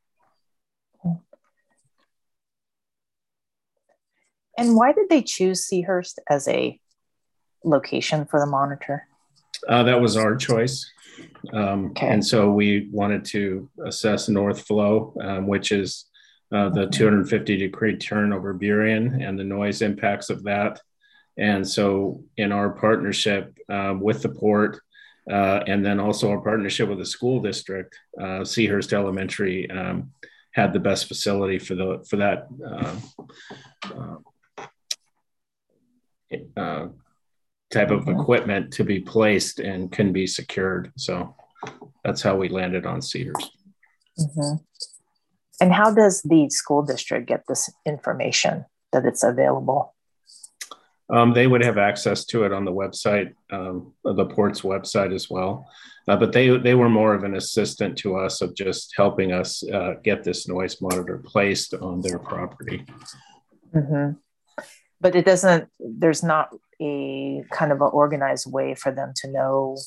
[SPEAKER 1] And why did they choose Seahurst as a location for the monitor?
[SPEAKER 7] That was our choice. And so we wanted to assess North Flow, which is the 250-degree turn over Burien and the noise impacts of that. And so in our partnership with the port, and then also our partnership with the school district, Seahurst Elementary had the best facility for that type of equipment to be placed and can be secured. So that's how we landed on Seahurst.
[SPEAKER 1] And how does the school district get this information that it's available?
[SPEAKER 7] They would have access to it on the website, the port's website as well. But they were more of an assistant to us, of just helping us get this noise monitor placed on their property.
[SPEAKER 1] But there's not a kind of an organized way for them to know,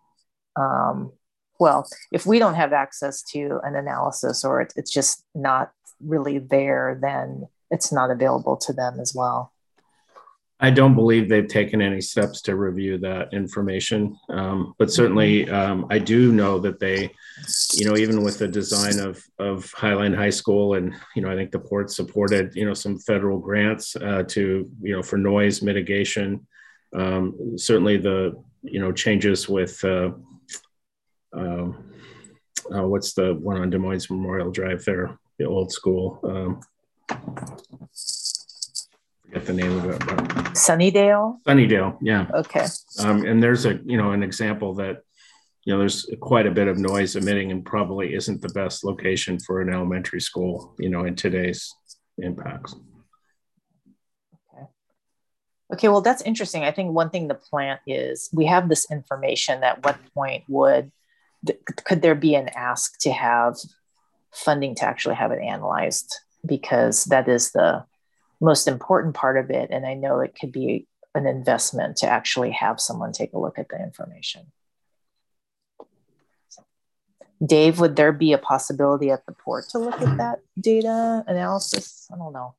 [SPEAKER 1] well, if we don't have access to an analysis, or it's just not really there, then it's not available to them as well.
[SPEAKER 7] I don't believe they've taken any steps to review that information, but certainly I do know that they, you know, even with the design of Highline High School, and, you know, I think the port supported, you know, some federal grants to, you know, for noise mitigation. Certainly the, you know, changes with, what's the one on Des Moines Memorial Drive there, the old school. Forget the name of it.
[SPEAKER 1] Sunnydale?
[SPEAKER 7] Sunnydale, yeah.
[SPEAKER 1] Okay.
[SPEAKER 7] And there's an example that, you know, there's quite a bit of noise emitting and probably isn't the best location for an elementary school, you know, in today's impacts.
[SPEAKER 1] Okay, well, that's interesting. I think one thing the plant is, we have this information. At what point could there be an ask to have funding to actually have it analyzed? Because that is the most important part of it. And I know it could be an investment to actually have someone take a look at the information. Dave, would there be a possibility at the port to look at that data analysis? I don't know.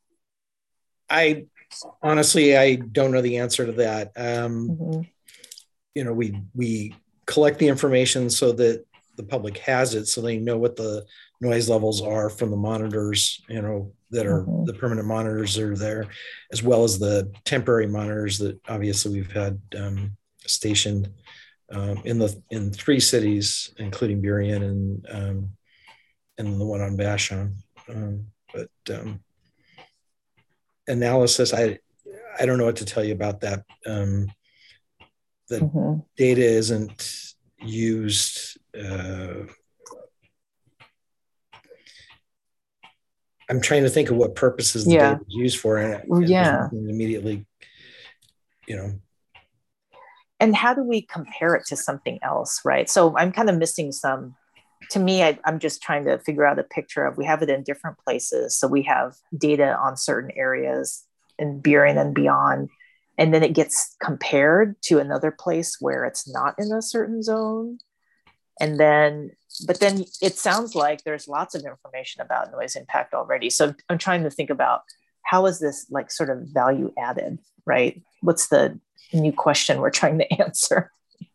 [SPEAKER 9] Honestly, I don't know the answer to that. You know, we collect the information so that the public has it, so they know what the noise levels are from the monitors, you know, that are the permanent monitors that are there, as well as the temporary monitors that obviously we've had stationed in 3 cities, including Burien and the one on Vashon. But analysis, I don't know what to tell you about that. The data isn't used. I'm trying to think of what purposes the data is used for, and immediately, you know.
[SPEAKER 1] and how do we compare it to something else, right? So I'm kind of missing some. To me, I'm just trying to figure out a picture of, we have it in different places. So we have data on certain areas in Burien and beyond, and then it gets compared to another place where it's not in a certain zone. And then, but then it sounds like there's lots of information about noise impact already. So I'm trying to think about, how is this like sort of value added, right? What's the new question we're trying to answer?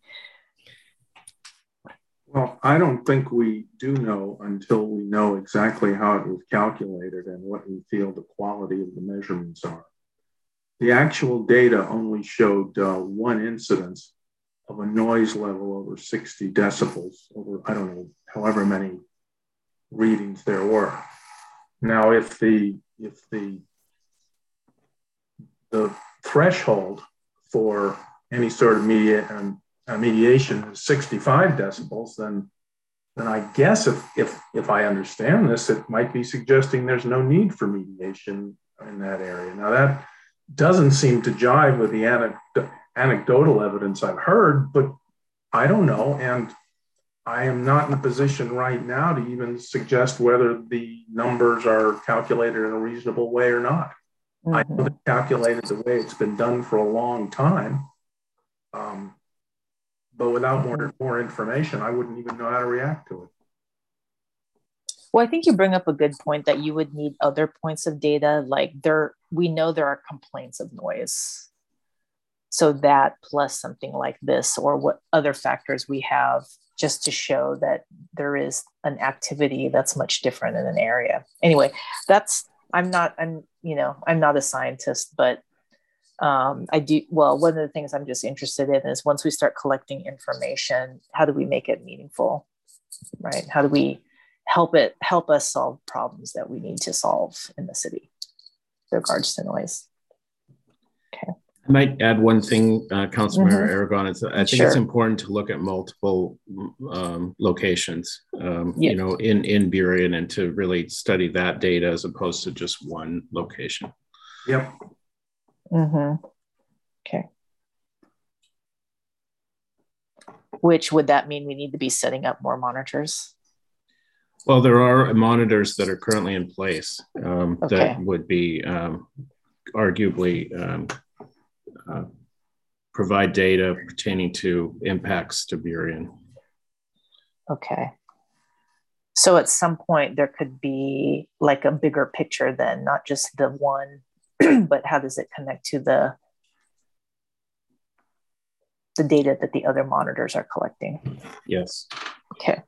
[SPEAKER 5] Well, I don't think we do know until we know exactly how it was calculated and what we feel the quality of the measurements are. The actual data only showed one incidence of a noise level over 60 decibels, over, I don't know, however many readings there were. Now, if the threshold for any sort of mediation is 65 decibels, then I guess if I understand this, it might be suggesting there's no need for mediation in that area. Now, that doesn't seem to jive with the anecdotal evidence I've heard, but I don't know. And I am not in a position right now to even suggest whether the numbers are calculated in a reasonable way or not. Mm-hmm. I know they're calculated the way it's been done for a long time. But without more information, I wouldn't even know how to react to it.
[SPEAKER 1] Well, I think you bring up a good point that you would need other points of data. Like we know there are complaints of noise. So that plus something like this, or what other factors we have, just to show that there is an activity that's much different in an area. Anyway, I'm not a scientist, but I do, well, one of the things I'm just interested in is, once we start collecting information, how do we make it meaningful, right? How do we help us solve problems that we need to solve in the city with regards to noise? Okay.
[SPEAKER 7] I might add one thing, Councilmember Aragon. I think it's important to look at multiple locations, you know, in Burien, and to really study that data as opposed to just one location.
[SPEAKER 5] Yep.
[SPEAKER 1] Okay. Which would that mean we need to be setting up more monitors?
[SPEAKER 7] Well, there are monitors that are currently in place that would be arguably provide data pertaining to impacts to Burien.
[SPEAKER 1] Okay. So at some point there could be like a bigger picture then, not just the one, but how does it connect to the data that the other monitors are collecting?
[SPEAKER 7] Yes.
[SPEAKER 1] Okay.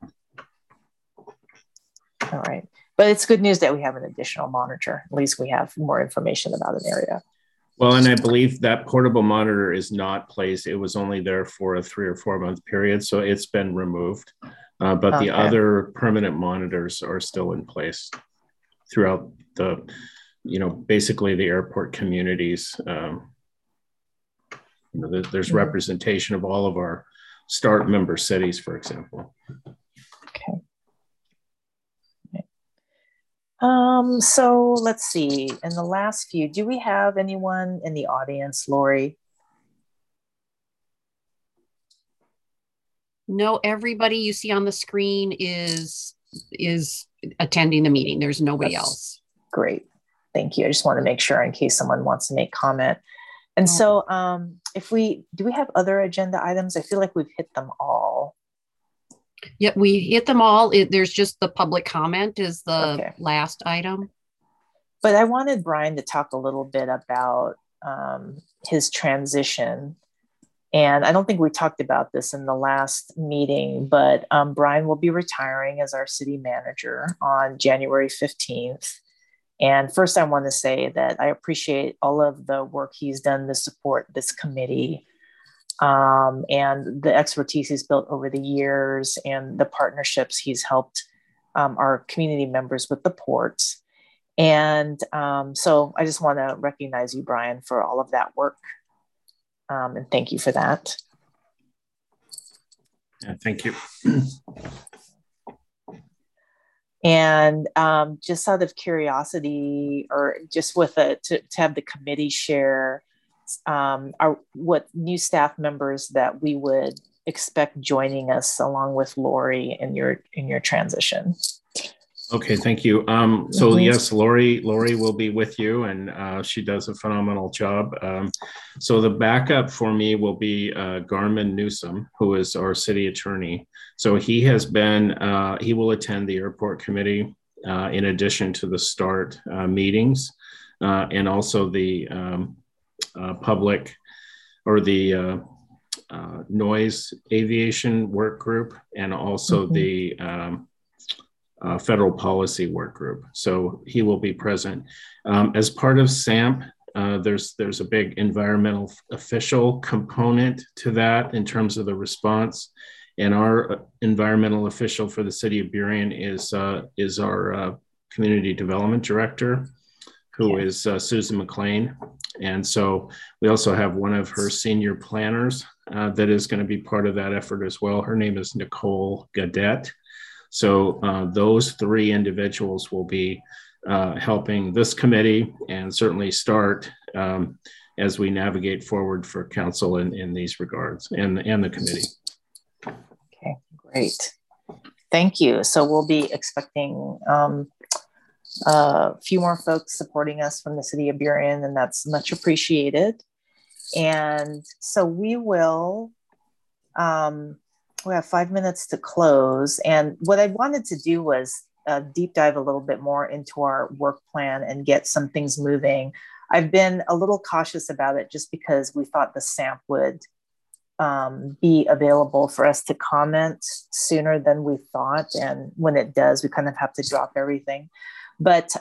[SPEAKER 1] All right. But it's good news that we have an additional monitor. At least we have more information about an area.
[SPEAKER 7] Well, and I believe that portable monitor is not placed. It was only there for a 3 or 4 month period, so it's been removed. But the other permanent monitors are still in place throughout the, you know, basically the airport communities. You know, there's representation of all of our START member cities, for example.
[SPEAKER 1] Okay. So let's see, in the last few, do we have anyone in the audience, Lori?
[SPEAKER 2] No, everybody you see on the screen is attending the meeting. There's nobody else.
[SPEAKER 1] Great. Thank you. I just want to make sure in case someone wants to make comment. And so do we have other agenda items? I feel like we've hit them all.
[SPEAKER 2] Yep, we hit them all. There's just the public comment is the last item.
[SPEAKER 1] But I wanted Brian to talk a little bit about his transition. And I don't think we talked about this in the last meeting, but Brian will be retiring as our city manager on January 15th. And first, I want to say that I appreciate all of the work he's done to support this committee, and the expertise he's built over the years, and the partnerships he's helped our community members with the ports. And so I just want to recognize you, Brian, for all of that work. And thank you for that.
[SPEAKER 7] Yeah, thank you.
[SPEAKER 1] And just out of curiosity, or just with to have the committee share what new staff members that we would expect joining us along with Lori in your transition.
[SPEAKER 7] Okay, thank you. So yes, Lori will be with you, and she does a phenomenal job. So the backup for me will be Garmin Newsom, who is our city attorney. So he will attend the airport committee in addition to the START meetings, and also the public or the noise aviation work group, and also the federal policy work group. So he will be present. As part of SAMP, there's a big environmental official component to that in terms of the response. And our environmental official for the city of Burien is our community development director, who is Susan McLean. And so we also have one of her senior planners that is going to be part of that effort as well. Her name is Nicole Gadet. So those three individuals will be helping this committee and certainly START as we navigate forward for council in these regards, and the committee.
[SPEAKER 1] Okay, great. Thank you. So we'll be expecting a few more folks supporting us from the city of Burien, and that's much appreciated. And so we will, we have 5 minutes to close. And what I wanted to do was deep dive a little bit more into our work plan and get some things moving. I've been a little cautious about it just because we thought the SAMP would be available for us to comment sooner than we thought. And when it does, we kind of have to drop everything. But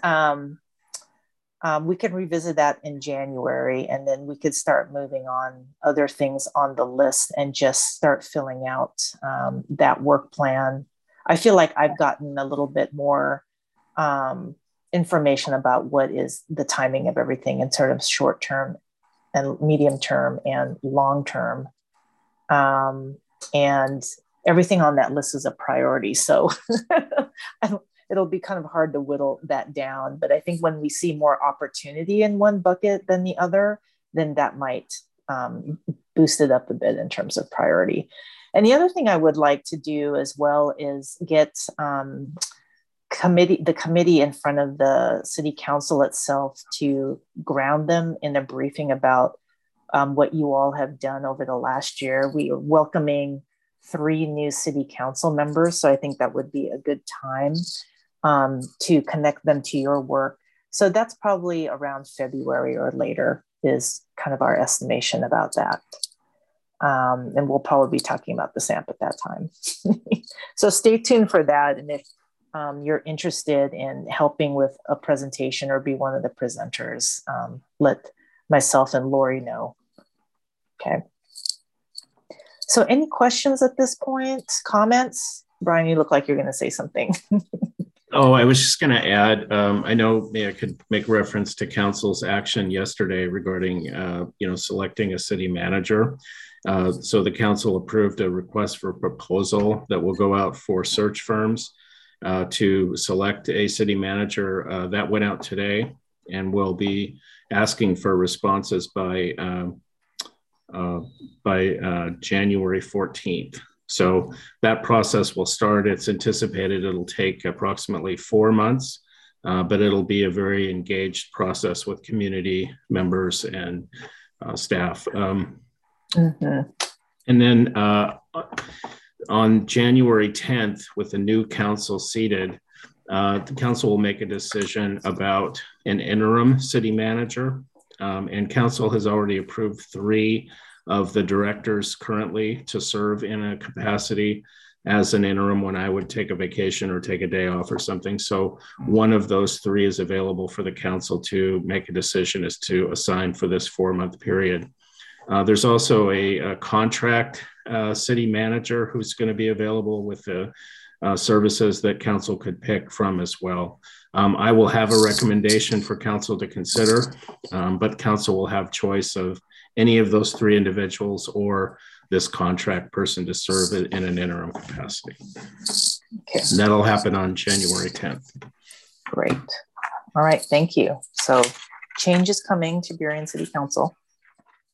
[SPEAKER 1] we can revisit that in January, and then we could start moving on other things on the list and just start filling out that work plan. I feel like I've gotten a little bit more information about what is the timing of everything in sort of short term and medium term and long term. And everything on that list is a priority. So it'll be kind of hard to whittle that down. But I think when we see more opportunity in one bucket than the other, then that might boost it up a bit in terms of priority. And the other thing I would like to do as well is get the committee in front of the city council itself to ground them in a briefing about what you all have done over the last year. We are welcoming 3 new city council members. So I think that would be a good time to connect them to your work. So that's probably around February or later is kind of our estimation about that. And we'll probably be talking about the SAMP at that time. So stay tuned for that. And if you're interested in helping with a presentation or be one of the presenters, let myself and Lori know. Okay. So any questions at this point? Comments? Brian, you look like you're going to say something.
[SPEAKER 7] Oh, I was just going to add, I know I could make reference to council's action yesterday regarding, selecting a city manager. So the council approved a request for proposal that will go out for search firms to select a city manager. That went out today, and we'll be asking for responses by January 14th. So that process will start. It's anticipated it'll take approximately 4 months, but it'll be a very engaged process with community members and staff. And then on January 10th, with the new council seated, the council will make a decision about an interim city manager. And council has already approved 3 of the directors currently to serve in a capacity as an interim when I would take a vacation or take a day off or something. So one of those 3 is available for the council to make a decision as to assign for this 4-month period. There's also a contract city manager who's going to be available with the services that council could pick from as well. I will have a recommendation for council to consider, but council will have choice of any of those 3 individuals or this contract person to serve in an interim capacity. Okay. And that'll happen on January 10th.
[SPEAKER 1] Great. All right, thank you. So change is coming to Burien City Council.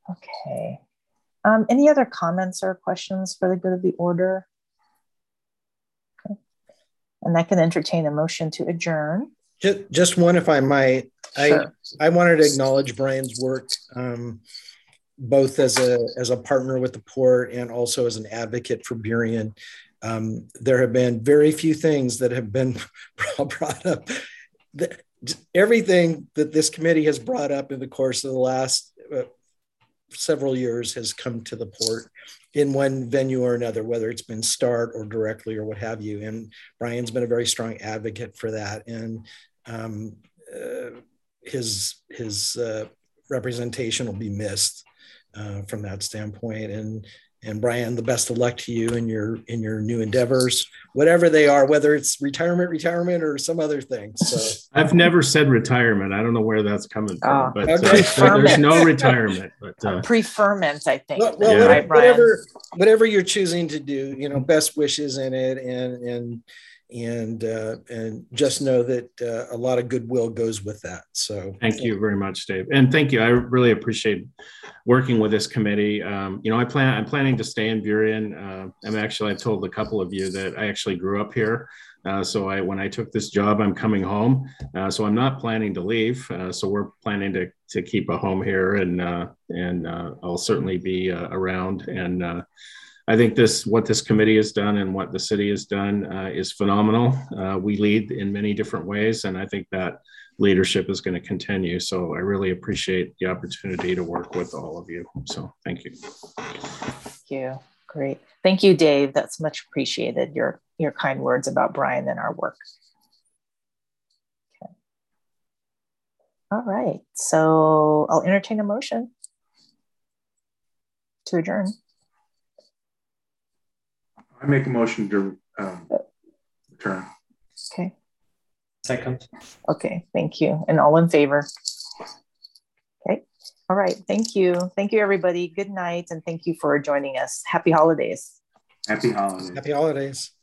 [SPEAKER 1] Okay. Any other comments or questions for the good of the order? Okay. And I can entertain a motion to adjourn.
[SPEAKER 9] Just one, if I might.
[SPEAKER 1] Sure.
[SPEAKER 9] I wanted to acknowledge Brian's work, both as a partner with the port and also as an advocate for Burien. There have been very few things that have been brought up. Everything that this committee has brought up in the course of the last several years has come to the port in one venue or another, whether it's been START or directly or what have you. And Brian's been a very strong advocate for that. And his representation will be missed from that standpoint. And Brian, the best of luck to you in your new endeavors, whatever they are, whether it's retirement or some other thing. So
[SPEAKER 7] I've never said retirement. I don't know where that's coming from, but
[SPEAKER 9] okay.
[SPEAKER 7] There's no retirement. But
[SPEAKER 1] preferment, I think.
[SPEAKER 9] Well,
[SPEAKER 1] yeah. Right,
[SPEAKER 9] whatever you're choosing to do, best wishes in it, and just know that a lot of goodwill goes with that. So
[SPEAKER 7] thank you very much, Dave, and thank you. I really appreciate working with this committee. I'm planning to stay in Burien. I've told a couple of you that I actually grew up here. So when I took this job, I'm coming home. So I'm not planning to leave. So we're planning to keep a home here, and I'll certainly be around. And I think what this committee has done and what the city has done is phenomenal. We lead in many different ways, and I think that leadership is going to continue. So I really appreciate the opportunity to work with all of you. So thank you.
[SPEAKER 1] Thank you. Great. Thank you, Dave. That's much appreciated. Your kind words about Brian and our work. Okay. All right. So I'll entertain a motion to adjourn.
[SPEAKER 5] I make a motion to return.
[SPEAKER 1] Okay.
[SPEAKER 10] Second.
[SPEAKER 1] Okay, thank you. And all in favor? Okay. All right. Thank you. Thank you, everybody. Good night. And thank you for joining us. Happy holidays.
[SPEAKER 5] Happy holidays.
[SPEAKER 9] Happy holidays.